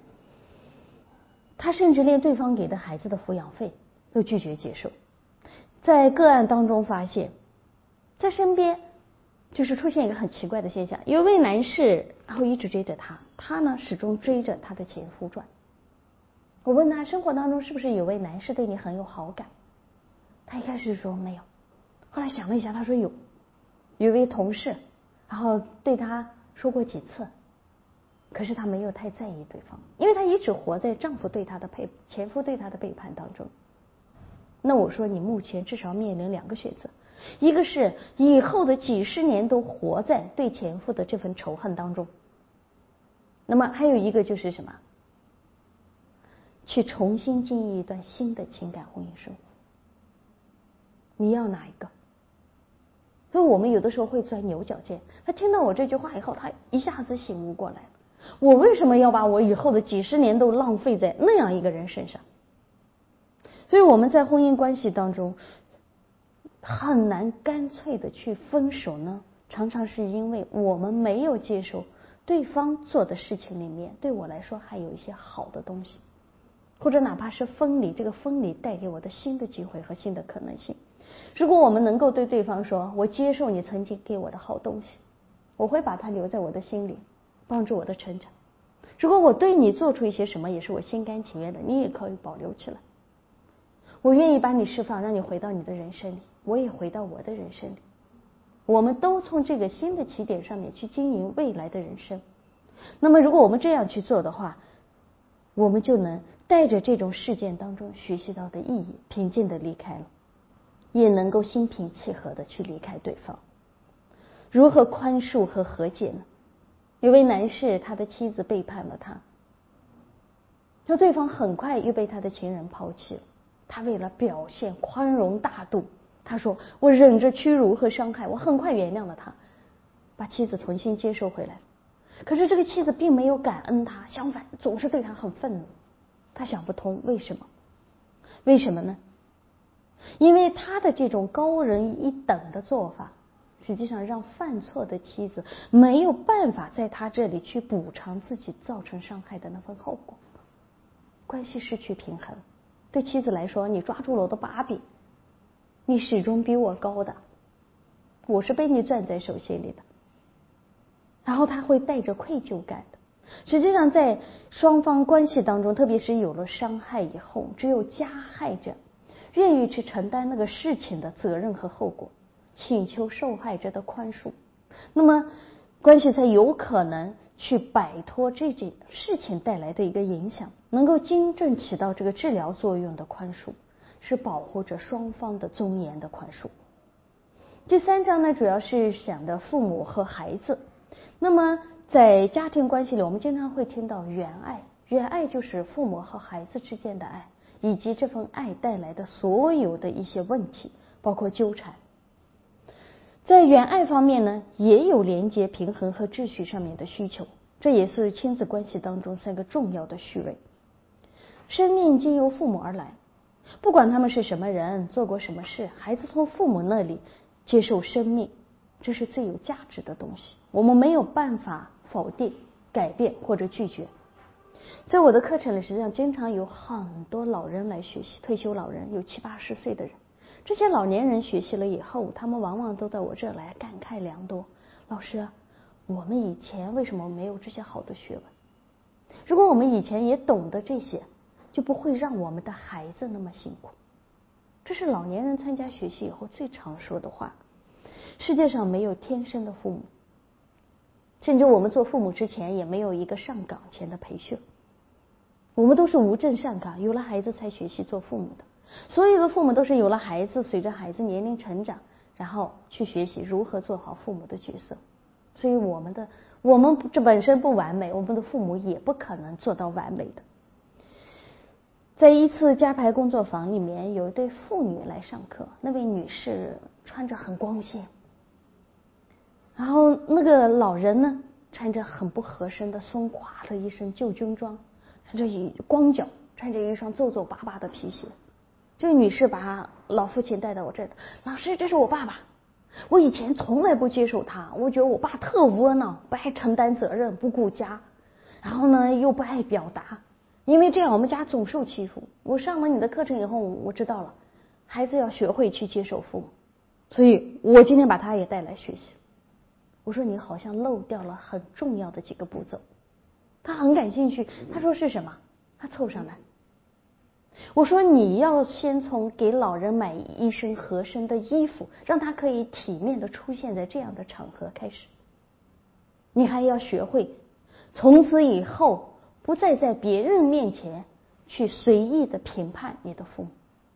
他甚至连对方给的孩子的抚养费都拒绝接受。在个案当中发现， 在身边就是出现一个很奇怪的现象，有一位男士然后一直追着他，他呢始终追着他的前夫转。我问他生活当中是不是有位男士对你很有好感，他一开始说没有，后来想了一下，他说有，有一位同事然后对他说过几次，可是他没有太在意对方，因为他一直活在丈夫对他的背前夫对他的背叛当中。那我说你目前至少面临两个选择，一个是以后的几十年都活在对前夫的这份仇恨当中，那么还有一个就是什么，去重新经营一段新的情感婚姻生活，你要哪一个？所以我们有的时候会钻牛角尖。他听到我这句话以后，他一下子醒悟过来了，我为什么要把我以后的几十年都浪费在那样一个人身上？所以我们在婚姻关系当中很难干脆的去分手呢，常常是因为我们没有接受对方做的事情里面对我来说还有一些好的东西，或者哪怕是分离，这个分离带给我的新的机会和新的可能性。如果我们能够对对方说，我接受你曾经给我的好东西，我会把它留在我的心里，帮助我的成长。如果我对你做出一些什么也是我心甘情愿的，你也可以保留起来。我愿意把你释放，让你回到你的人生里，我也回到我的人生里，我们都从这个新的起点上面去经营未来的人生。那么如果我们这样去做的话，我们就能带着这种事件当中学习到的意义，平静的离开了，也能够心平气和的去离开对方。如何宽恕和和解呢？有位男士，他的妻子背叛了他，那对方很快又被他的情人抛弃了，他为了表现宽容大度，他说我忍着屈辱和伤害，我很快原谅了他，把妻子重新接受回来。可是这个妻子并没有感恩他，相反总是对他很愤怒。他想不通为什么？为什么呢？因为他的这种高人一等的做法，实际上让犯错的妻子没有办法在他这里去补偿自己造成伤害的那份后果，关系失去平衡。对妻子来说，你抓住了我的把柄，你始终比我高的，我是被你攥在手心里的，然后他会带着愧疚感的。实际上在双方关系当中，特别是有了伤害以后，只有加害者愿意去承担那个事情的责任和后果，请求受害者的宽恕，那么关系才有可能去摆脱这件事情带来的一个影响，能够真正起到这个治疗作用的宽恕，是保护着双方的尊严的宽恕。第三章呢，主要是讲的父母和孩子。那么在家庭关系里，我们经常会听到原爱，原爱就是父母和孩子之间的爱，以及这份爱带来的所有的一些问题，包括纠缠。在原爱方面呢，也有连接、平衡和秩序上面的需求，这也是亲子关系当中三个重要的序位。生命经由父母而来，不管他们是什么人，做过什么事，孩子从父母那里接受生命，这是最有价值的东西，我们没有办法否定、改变或者拒绝。在我的课程里，实际上经常有很多老人来学习，退休老人有七八十岁的人，这些老年人学习了以后，他们往往都到我这儿来感慨良多。老师，我们以前为什么没有这些好的学问？如果我们以前也懂得这些，就不会让我们的孩子那么辛苦。这是老年人参加学习以后最常说的话。世界上没有天生的父母，甚至我们做父母之前也没有一个上岗前的培训，我们都是无证上岗，有了孩子才学习做父母的。所有的父母都是有了孩子，随着孩子年龄成长，然后去学习如何做好父母的角色。所以我们的我们这本身不完美，我们的父母也不可能做到完美的。在一次家排工作坊里面，有一对妇女来上课，那位女士穿着很光鲜，然后那个老人呢穿着很不合身的松垮的一身旧军装，穿着一光脚，穿着一双皱皱巴巴的皮鞋。这个女士把老父亲带到我这里，老师，这是我爸爸，我以前从来不接受他，我觉得我爸特窝囊，不爱承担责任，不顾家，然后呢又不爱表达，因为这样我们家总受欺负。我上了你的课程以后，我知道了，孩子要学会去接受父母。 所以我今天把他也带来学习。我说你好像漏掉了很重要的几个步骤。他很感兴趣，他说是什么？他凑上来。我说你要先从给老人买一身合身的衣服，让他可以体面的出现在这样的场合开始。你还要学会从此以后不再在别人面前去随意的评判你的父母。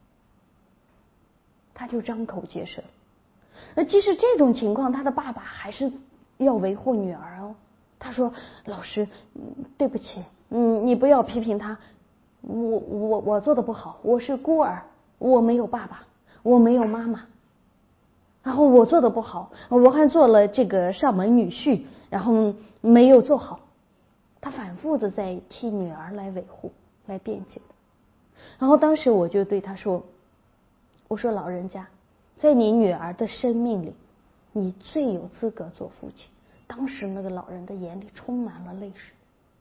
他就张口结舌。那即使这种情况，他的爸爸还是要维护女儿哦。他说老师对不起，嗯，你不要批评他，我我我做的不好，我是孤儿，我没有爸爸，我没有妈妈，然后我做的不好，我还做了这个上门女婿，然后没有做好。他反复的在替女儿来维护来辩解。然后当时我就对他说，我说老人家，在你女儿的生命里，你最有资格做父亲。当时那个老人的眼里充满了泪水。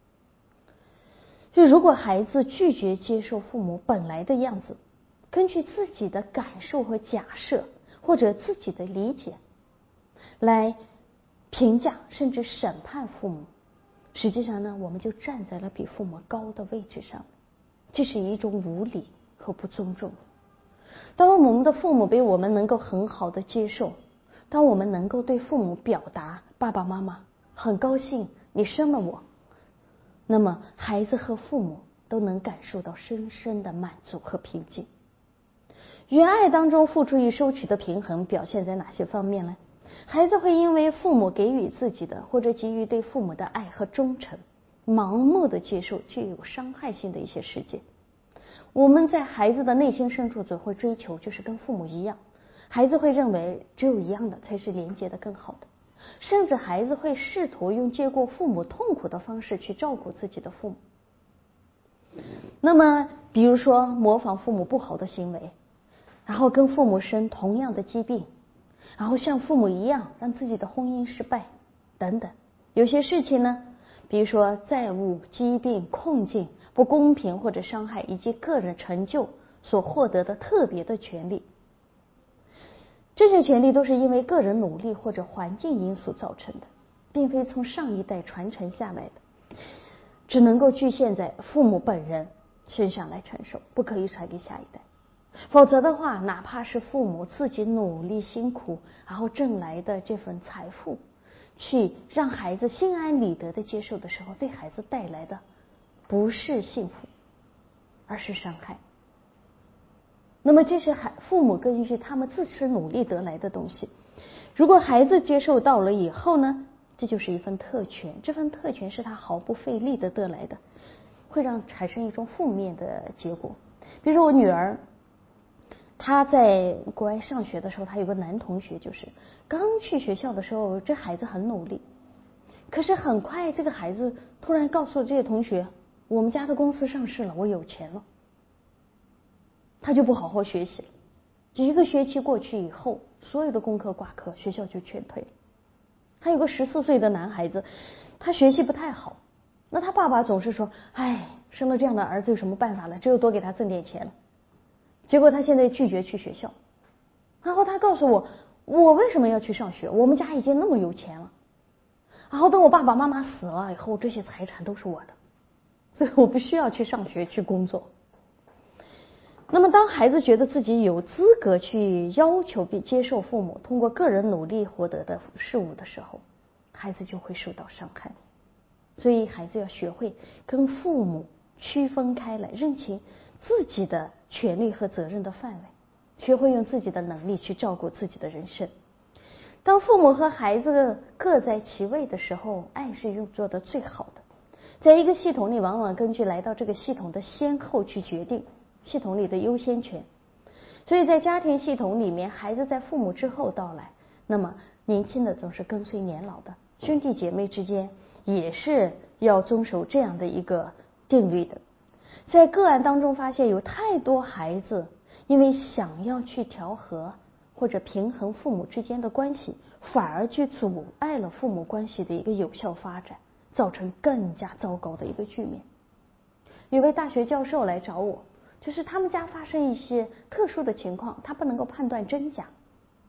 就如果孩子拒绝接受父母本来的样子，根据自己的感受和假设或者自己的理解来评价甚至审判父母，实际上呢，我们就站在了比父母高的位置上，这是一种无礼和不尊重。当我们的父母被我们能够很好的接受，当我们能够对父母表达爸爸妈妈很高兴你生了我，那么孩子和父母都能感受到深深的满足和平静。原爱当中付出与收取的平衡表现在哪些方面呢？孩子会因为父母给予自己的或者给予对父母的爱和忠诚，盲目的接受具有伤害性的一些事件。我们在孩子的内心深处只会追求就是跟父母一样，孩子会认为只有一样的才是连接的更好的，甚至孩子会试图用接过父母痛苦的方式去照顾自己的父母。那么比如说模仿父母不好的行为，然后跟父母生同样的疾病，然后像父母一样让自己的婚姻失败等等。有些事情呢，比如说债务、疾病、困境、不公平或者伤害，以及个人成就所获得的特别的权利，这些权利都是因为个人努力或者环境因素造成的，并非从上一代传承下来的，只能够局限在父母本人身上来承受，不可以传给下一代。否则的话，哪怕是父母自己努力辛苦然后挣来的这份财富，去让孩子心安理得的接受的时候，对孩子带来的不是幸福，而是伤害。那么这是孩父母根据他们自身努力得来的东西，如果孩子接受到了以后呢，这就是一份特权，这份特权是他毫不费力的得来的，会让产生一种负面的结果。比如说我女儿，她在国外上学的时候，她有个男同学，就是刚去学校的时候，这孩子很努力，可是很快这个孩子突然告诉这些同学，我们家的公司上市了，我有钱了。他就不好好学习了，一个学期过去以后，所有的功课挂科，学校就劝退了。还有个十四岁的男孩子，他学习不太好，那他爸爸总是说，哎，生了这样的儿子有什么办法了，只有多给他挣点钱了。结果他现在拒绝去学校，然后他告诉我，我为什么要去上学，我们家已经那么有钱了，然后等我爸爸妈妈死了以后，这些财产都是我的，所以我不需要去上学去工作。那么当孩子觉得自己有资格去要求并接受父母通过个人努力获得的事物的时候，孩子就会受到伤害。所以孩子要学会跟父母区分开来，认清自己的权利和责任的范围，学会用自己的能力去照顾自己的人生。当父母和孩子各在其位的时候，爱是用做的最好的。在一个系统里，往往根据来到这个系统的先后去决定系统里的优先权。所以在家庭系统里面，孩子在父母之后到来，那么年轻的总是跟随年老的，兄弟姐妹之间也是要遵守这样的一个定律的。在个案当中发现，有太多孩子因为想要去调和或者平衡父母之间的关系，反而去阻碍了父母关系的一个有效发展，造成更加糟糕的一个局面。有位大学教授来找我，就是他们家发生一些特殊的情况，他不能够判断真假，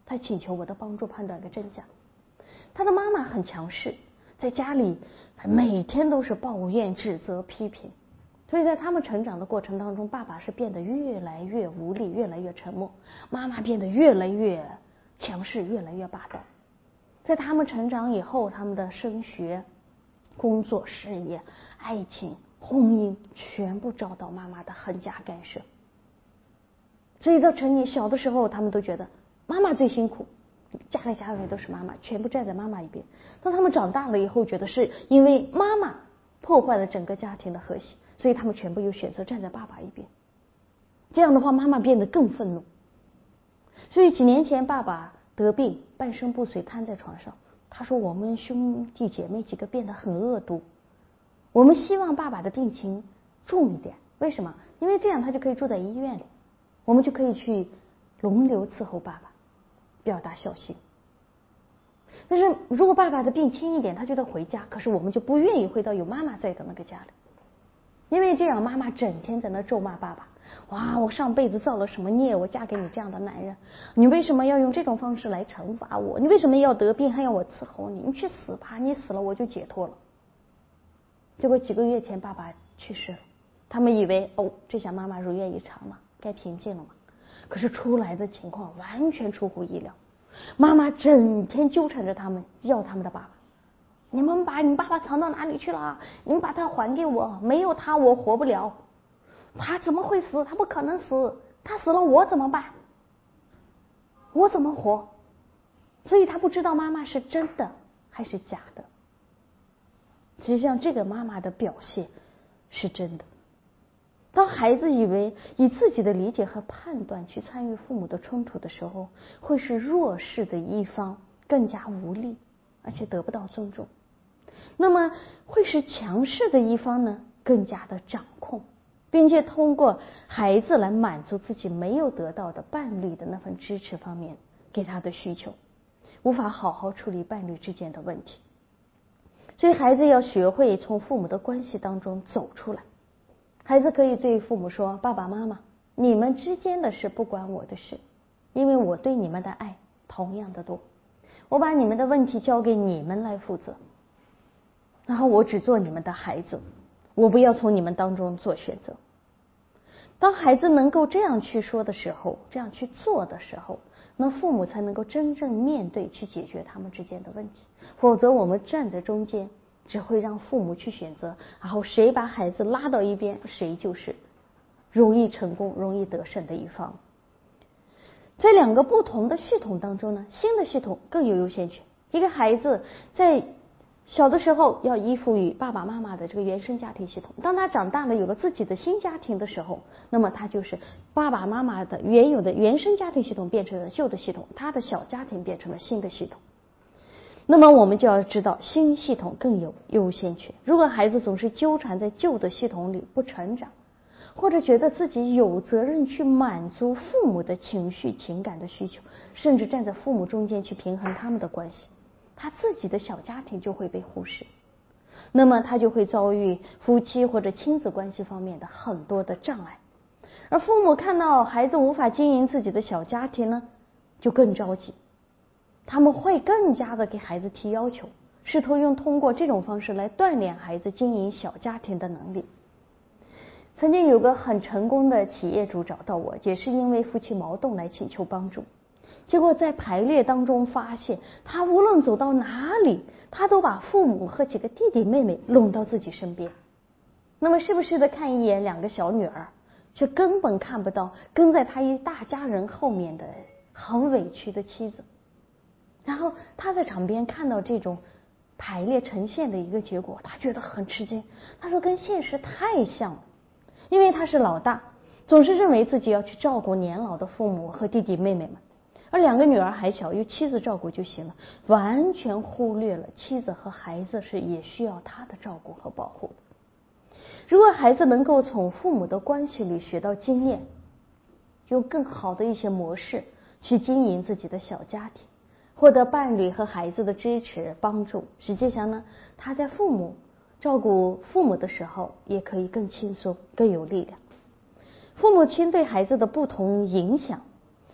他请求我的帮助判断个真假。他的妈妈很强势，在家里每天都是抱怨、指责、批评，所以在他们成长的过程当中，爸爸是变得越来越无力，越来越沉默，妈妈变得越来越强势，越来越霸道。在他们成长以后，他们的升学、工作、事业、爱情、婚姻全部遭到妈妈的横加干涉。所以到成年小的时候，他们都觉得妈妈最辛苦，家里家外都是妈妈，全部站在妈妈一边。当他们长大了以后，觉得是因为妈妈破坏了整个家庭的和谐，所以他们全部又选择站在爸爸一边。这样的话，妈妈变得更愤怒。所以几年前爸爸得病，半身不遂，瘫在床上。他说我们兄弟姐妹几个变得很恶毒，我们希望爸爸的病情重一点。为什么？因为这样他就可以住在医院里，我们就可以去轮流伺候爸爸，表达孝心。但是如果爸爸的病轻一点，他就得回家，可是我们就不愿意回到有妈妈在的那个家里，因为这样妈妈整天在那咒骂爸爸，哇，我上辈子造了什么孽，我嫁给你这样的男人，你为什么要用这种方式来惩罚我，你为什么要得病还要我伺候你，你去死吧，你死了我就解脱了。结果几个月前爸爸去世了，他们以为哦，这下妈妈如愿以偿了，该平静了嘛。可是出来的情况完全出乎意料，妈妈整天纠缠着他们，要他们的爸爸，你们把你爸爸藏到哪里去了？你们把他还给我，没有他我活不了。他怎么会死？他不可能死，他死了我怎么办？我怎么活？所以他不知道妈妈是真的还是假的。实际上这个妈妈的表现是真的。当孩子以为以自己的理解和判断去参与父母的冲突的时候，会是弱势的一方更加无力，而且得不到尊重。那么会是强势的一方呢，更加的掌控，并且通过孩子来满足自己没有得到的伴侣的那份支持方面给他的需求，无法好好处理伴侣之间的问题。所以孩子要学会从父母的关系当中走出来。孩子可以对父母说，爸爸妈妈，你们之间的事不关我的事，因为我对你们的爱同样的多，我把你们的问题交给你们来负责，然后我只做你们的孩子，我不要从你们当中做选择。当孩子能够这样去说的时候，这样去做的时候，那父母才能够真正面对去解决他们之间的问题。否则我们站在中间，只会让父母去选择，然后谁把孩子拉到一边，谁就是容易成功容易得胜的一方。在两个不同的系统当中呢，新的系统更有优先权。一个孩子在小的时候要依附于爸爸妈妈的这个原生家庭系统，当他长大了有了自己的新家庭的时候，那么他就是爸爸妈妈的原有的原生家庭系统变成了旧的系统，他的小家庭变成了新的系统。那么我们就要知道新系统更有优先权。如果孩子总是纠缠在旧的系统里不成长，或者觉得自己有责任去满足父母的情绪情感的需求，甚至站在父母中间去平衡他们的关系，他自己的小家庭就会被忽视，那么他就会遭遇夫妻或者亲子关系方面的很多的障碍。而父母看到孩子无法经营自己的小家庭呢，就更着急，他们会更加的给孩子提要求，试图用通过这种方式来锻炼孩子经营小家庭的能力。曾经有个很成功的企业主找到我，也是因为夫妻矛盾来请求帮助。结果在排列当中发现，他无论走到哪里，他都把父母和几个弟弟妹妹拢到自己身边。那么时不时的看一眼两个小女儿，却根本看不到跟在他一大家人后面的很委屈的妻子。然后他在场边看到这种排列呈现的一个结果，他觉得很吃惊。他说跟现实太像了，因为他是老大，总是认为自己要去照顾年老的父母和弟弟妹妹们，而两个女儿还小，由妻子照顾就行了，完全忽略了妻子和孩子是也需要他的照顾和保护的。如果孩子能够从父母的关系里学到经验，用更好的一些模式去经营自己的小家庭，获得伴侣和孩子的支持帮助，实际上呢，他在父母照顾父母的时候也可以更轻松更有力量。父母亲对孩子的不同影响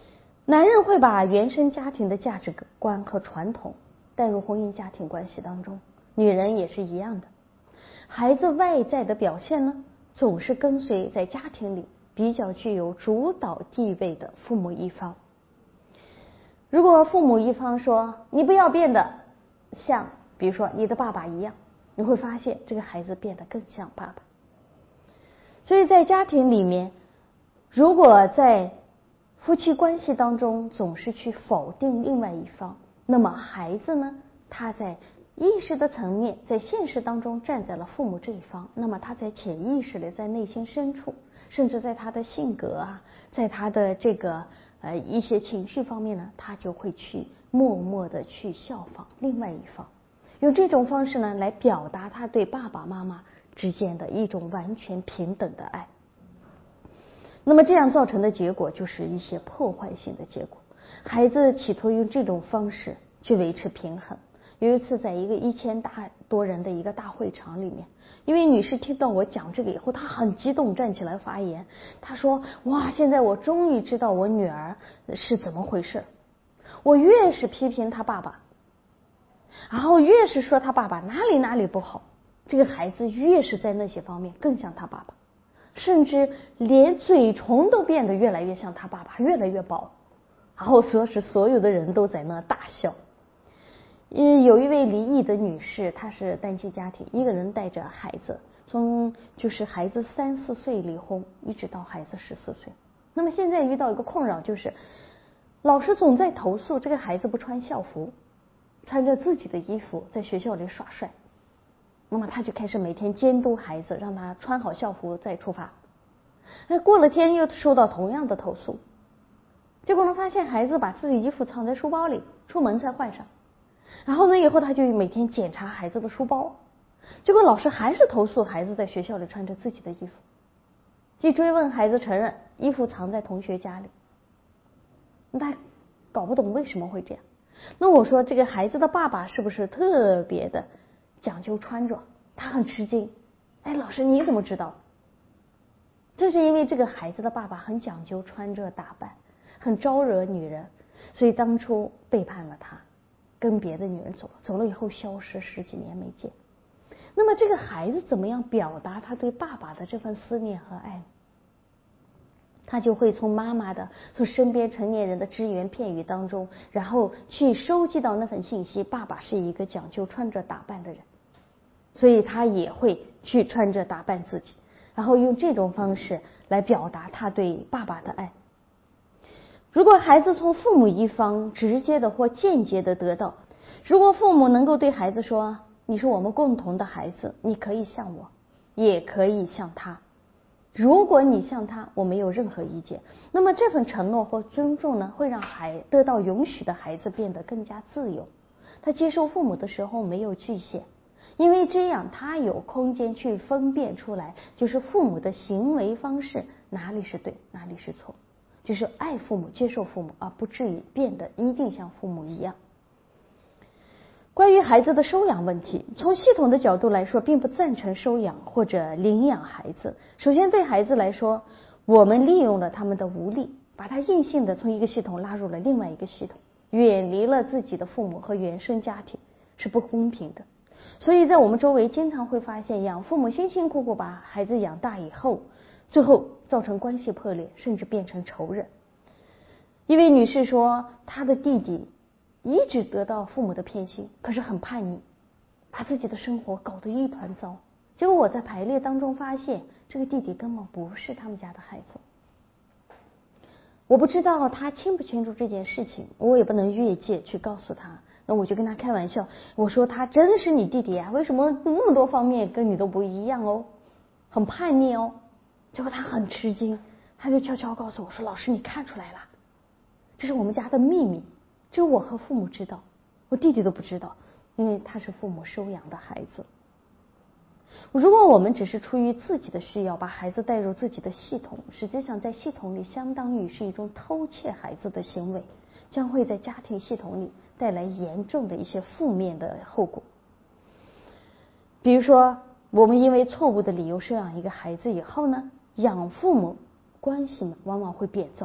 男人会把原生家庭的价值观和传统带入婚姻家庭关系当中，女人也是一样的。孩子外在的表现呢，总是跟随在家庭里比较具有主导地位的父母一方。如果父母一方说你不要变得像比如说你的爸爸一样，你会发现这个孩子变得更像爸爸。所以在家庭里面，如果在夫妻关系当中总是去否定另外一方，那么孩子呢，他在意识的层面，在现实当中站在了父母这一方，那么他在潜意识里，在内心深处，甚至在他的性格啊，在他的这个呃一些情绪方面呢，他就会去默默的去效仿另外一方，用这种方式呢来表达他对爸爸妈妈之间的一种完全平等的爱。那么这样造成的结果就是一些破坏性的结果，孩子企图用这种方式去维持平衡。有一次在一个一千大多人的一个大会场里面，一位女士听到我讲这个以后，她很激动，站起来发言。她说，哇，现在我终于知道我女儿是怎么回事。我越是批评她爸爸，然后越是说她爸爸哪里哪里不好，这个孩子越是在那些方面更像她爸爸，甚至连嘴唇都变得越来越像他爸爸，越来越薄。然后说是所有的人都在那大笑。嗯，有一位离异的女士，她是单亲家庭，一个人带着孩子，从就是孩子三四岁离婚，一直到孩子十四岁。那么现在遇到一个困扰，就是老师总在投诉这个孩子不穿校服，穿着自己的衣服在学校里耍帅。那么他就开始每天监督孩子，让他穿好校服再出发。那过了天又收到同样的投诉，结果呢发现孩子把自己衣服藏在书包里，出门才换上。然后呢以后他就每天检查孩子的书包，结果老师还是投诉孩子在学校里穿着自己的衣服。一追问，孩子承认衣服藏在同学家里。他搞不懂为什么会这样。那我说这个孩子的爸爸是不是特别的讲究穿着？他很吃惊。哎，老师你怎么知道？正是因为这个孩子的爸爸很讲究穿着打扮，很招惹女人，所以当初背叛了他，跟别的女人走了，走了以后消失十几年没见。那么这个孩子怎么样表达他对爸爸的这份思念和爱？他就会从妈妈的，从身边成年人的只言片语当中，然后去收集到那份信息，爸爸是一个讲究穿着打扮的人，所以他也会去穿着打扮自己，然后用这种方式来表达他对爸爸的爱。如果孩子从父母一方直接的或间接的得到，如果父母能够对孩子说，你是我们共同的孩子，你可以像我，也可以像他，如果你像他，我没有任何意见，那么这份承诺和尊重呢，会让孩得到允许的孩子变得更加自由。他接受父母的时候没有局限，因为这样他有空间去分辨出来，就是父母的行为方式哪里是对，哪里是错，就是爱父母，接受父母，而不至于变得一定像父母一样。关于孩子的收养问题，从系统的角度来说，并不赞成收养或者领养孩子。首先对孩子来说，我们利用了他们的无力，把他硬性的从一个系统拉入了另外一个系统，远离了自己的父母和原生家庭，是不公平的。所以在我们周围经常会发现，养父母辛辛苦苦把孩子养大以后，最后造成关系破裂，甚至变成仇人。一位女士说，她的弟弟一直得到父母的偏心，可是很叛逆，把自己的生活搞得一团糟。结果我在排列当中发现，这个弟弟根本不是他们家的孩子。我不知道他清不清楚这件事情，我也不能越界去告诉他。那我就跟他开玩笑，我说他真是你弟弟啊，为什么那么多方面跟你都不一样哦，很叛逆哦。结果他很吃惊，他就悄悄告诉我说，老师你看出来了，这是我们家的秘密，只有我和父母知道，我弟弟都不知道，因为他是父母收养的孩子。如果我们只是出于自己的需要把孩子带入自己的系统，实际上在系统里相当于是一种偷窃孩子的行为，将会在家庭系统里带来严重的一些负面的后果。比如说我们因为错误的理由收养一个孩子以后呢，养父母关系呢往往会变糟，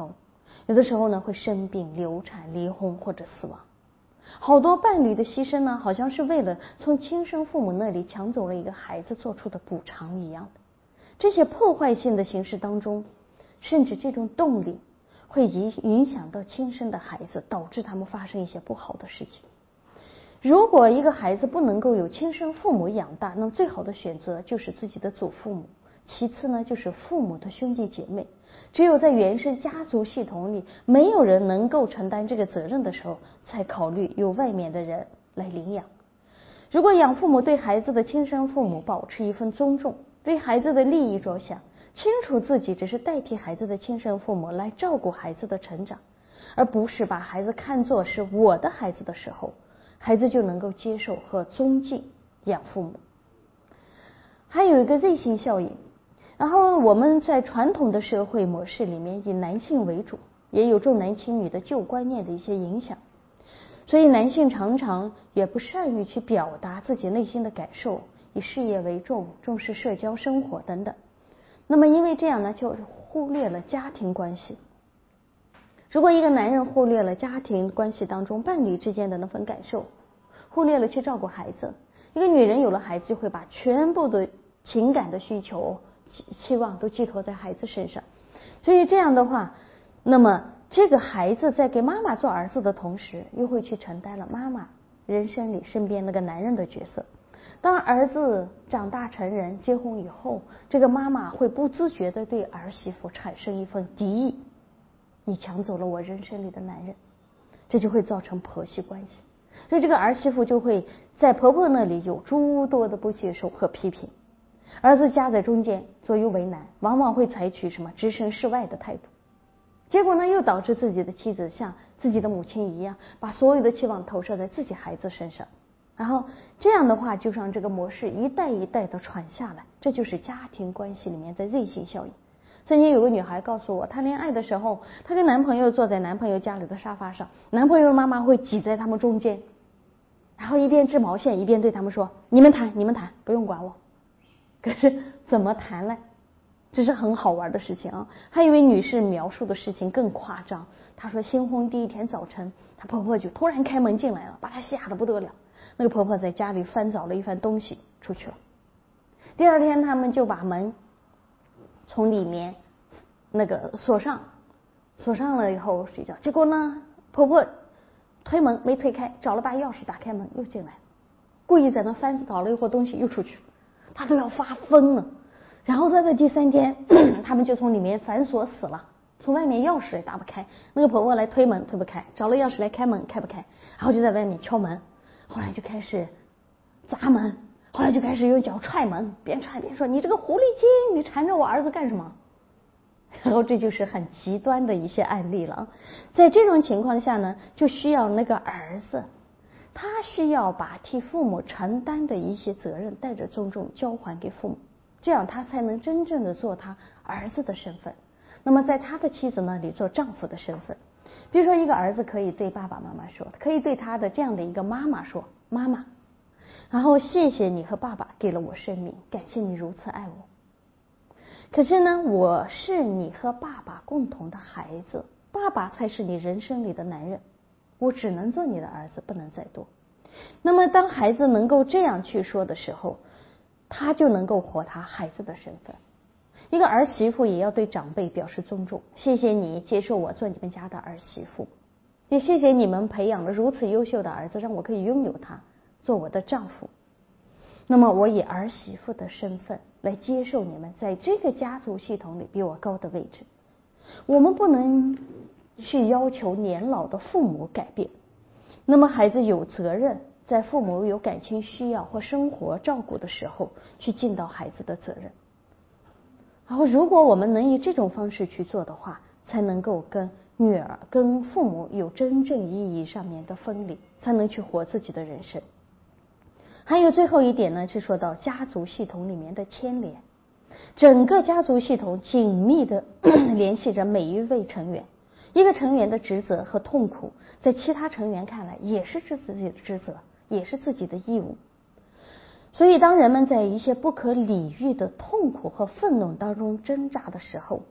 有的时候呢会生病、流产、离婚或者死亡。好多伴侣的牺牲呢，好像是为了从亲生父母那里抢走了一个孩子做出的补偿一样的。这些破坏性的形式当中，甚至这种动力会影影响到亲生的孩子，导致他们发生一些不好的事情。如果一个孩子不能够有亲生父母养大，那么最好的选择就是自己的祖父母，其次呢就是父母的兄弟姐妹。只有在原生家族系统里没有人能够承担这个责任的时候，才考虑由外面的人来领养。如果养父母对孩子的亲生父母保持一份尊重，对孩子的利益着想，清楚自己只是代替孩子的亲生父母来照顾孩子的成长，而不是把孩子看作是我的孩子的时候，孩子就能够接受和尊敬养父母。还有一个Z型效应，然后我们在传统的社会模式里面以男性为主，也有重男轻女的旧观念的一些影响，所以男性常常也不善于去表达自己内心的感受，以事业为重，重视社交生活等等。那么因为这样呢，就忽略了家庭关系。如果一个男人忽略了家庭关系当中伴侣之间的那份感受，忽略了去照顾孩子，一个女人有了孩子就会把全部的情感的需求期望都寄托在孩子身上，所以这样的话，那么这个孩子在给妈妈做儿子的同时，又会去承担了妈妈人生里身边那个男人的角色。当儿子长大成人结婚以后，这个妈妈会不自觉地对儿媳妇产生一份敌意，你抢走了我人生里的男人，这就会造成婆媳关系。所以这个儿媳妇就会在婆婆那里有诸多的不接受和批评，儿子夹在中间左右为难，往往会采取什么置身事外的态度，结果呢又导致自己的妻子像自己的母亲一样，把所有的期望投射在自己孩子身上，然后这样的话就让这个模式一代一代的传下来，这就是家庭关系里面的Z型效应。曾经有个女孩告诉我，谈恋爱的时候，她跟男朋友坐在男朋友家里的沙发上，男朋友的妈妈会挤在他们中间，然后一边织毛线一边对他们说，你们谈你们谈，不用管我。可是怎么谈呢？这是很好玩的事情啊。还有一位女士描述的事情更夸张，她说新婚第一天早晨，她婆婆就突然开门进来了，把她吓得不得了。那个婆婆在家里翻找了一番东西出去了。第二天他们就把门从里面那个锁上，锁上了以后睡觉，结果呢婆婆推门没推开，找了把钥匙打开门又进来，故意在那翻找了一会儿东西又出去，她都要发疯了。然后在这第三天他们就从里面反锁死了，从外面钥匙也打不开，那个婆婆来推门推不开，找了钥匙来开门开不开，然后就在外面敲门，后来就开始砸门，后来就开始用脚踹门，边踹边说，你这个狐狸精，你缠着我儿子干什么？然后这就是很极端的一些案例了。在这种情况下呢，就需要那个儿子，他需要把替父母承担的一些责任带着尊重交还给父母，这样他才能真正的做他儿子的身份，那么在他的妻子那里做丈夫的身份。比如说一个儿子可以对爸爸妈妈说，可以对他的这样的一个妈妈说，妈妈，然后谢谢你和爸爸给了我生命，感谢你如此爱我。可是呢，我是你和爸爸共同的孩子，爸爸才是你人生里的男人，我只能做你的儿子，不能再多。那么当孩子能够这样去说的时候，他就能够活他孩子的身份。一个儿媳妇也要对长辈表示尊重，谢谢你接受我做你们家的儿媳妇，也谢谢你们培养了如此优秀的儿子，让我可以拥有他做我的丈夫。那么我以儿媳妇的身份来接受你们在这个家族系统里比我高的位置。我们不能去要求年老的父母改变，那么孩子有责任在父母有感情需要或生活照顾的时候去尽到孩子的责任。然后如果我们能以这种方式去做的话，才能够跟女儿跟父母有真正意义上面的分离，才能去活自己的人生。还有最后一点呢，是说到家族系统里面的牵连。整个家族系统紧密的联系着每一位成员，一个成员的职责和痛苦在其他成员看来也是自己的职责，也是自己的义务。所以当人们在一些不可理喻的痛苦和愤怒当中挣扎的时候，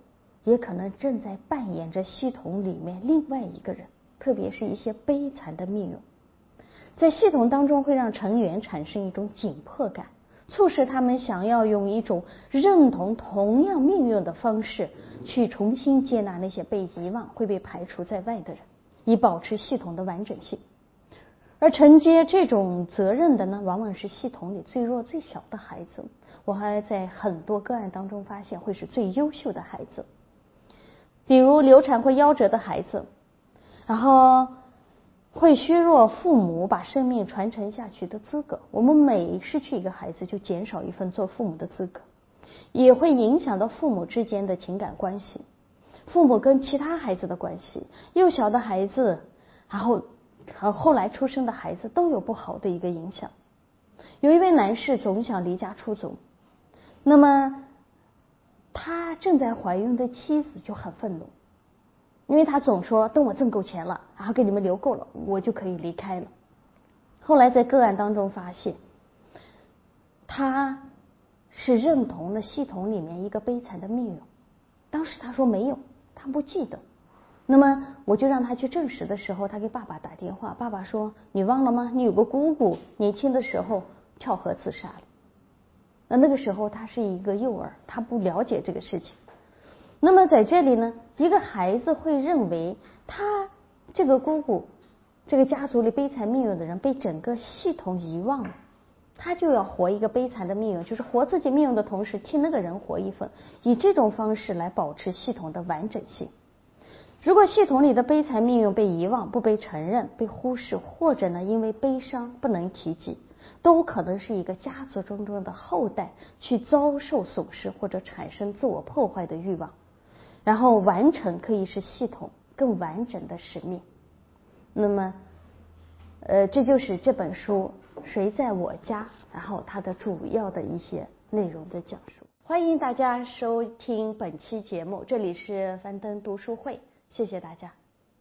也可能正在扮演着系统里面另外一个人，特别是一些悲惨的命运。在系统当中会让成员产生一种紧迫感，促使他们想要用一种认同同样命运的方式去重新接纳那些被遗忘、会被排除在外的人，以保持系统的完整性。而承接这种责任的呢，往往是系统里最弱最小的孩子。我还在很多个案当中发现，会是最优秀的孩子，比如流产或夭折的孩子，然后会削弱父母把生命传承下去的资格。我们每失去一个孩子，就减少一份做父母的资格，也会影响到父母之间的情感关系，父母跟其他孩子的关系，幼小的孩子，然后和后来出生的孩子都有不好的一个影响。有一位男士总想离家出走，那么他正在怀孕的妻子就很愤怒，因为他总说等我挣够钱了，然后给你们留够了，我就可以离开了。后来在个案当中发现，他是认同了系统里面一个悲惨的命运。当时他说没有，他不记得。那么我就让他去证实的时候，他给爸爸打电话，爸爸说你忘了吗？你有个姑姑年轻的时候跳河自杀了。那那个时候他是一个幼儿，他不了解这个事情。那么在这里呢，一个孩子会认为他这个姑姑，这个家族里悲惨命运的人被整个系统遗忘了，他就要活一个悲惨的命运，就是活自己命运的同时替那个人活一份，以这种方式来保持系统的完整性。如果系统里的悲惨命运被遗忘、不被承认、被忽视，或者呢因为悲伤不能提及，都可能是一个家族中中的后代去遭受损失或者产生自我破坏的欲望，然后完成可以是系统更完整的使命。那么呃，这就是这本书谁在我家，然后它的主要的一些内容的讲述。欢迎大家收听本期节目，这里是樊登读书会，谢谢大家。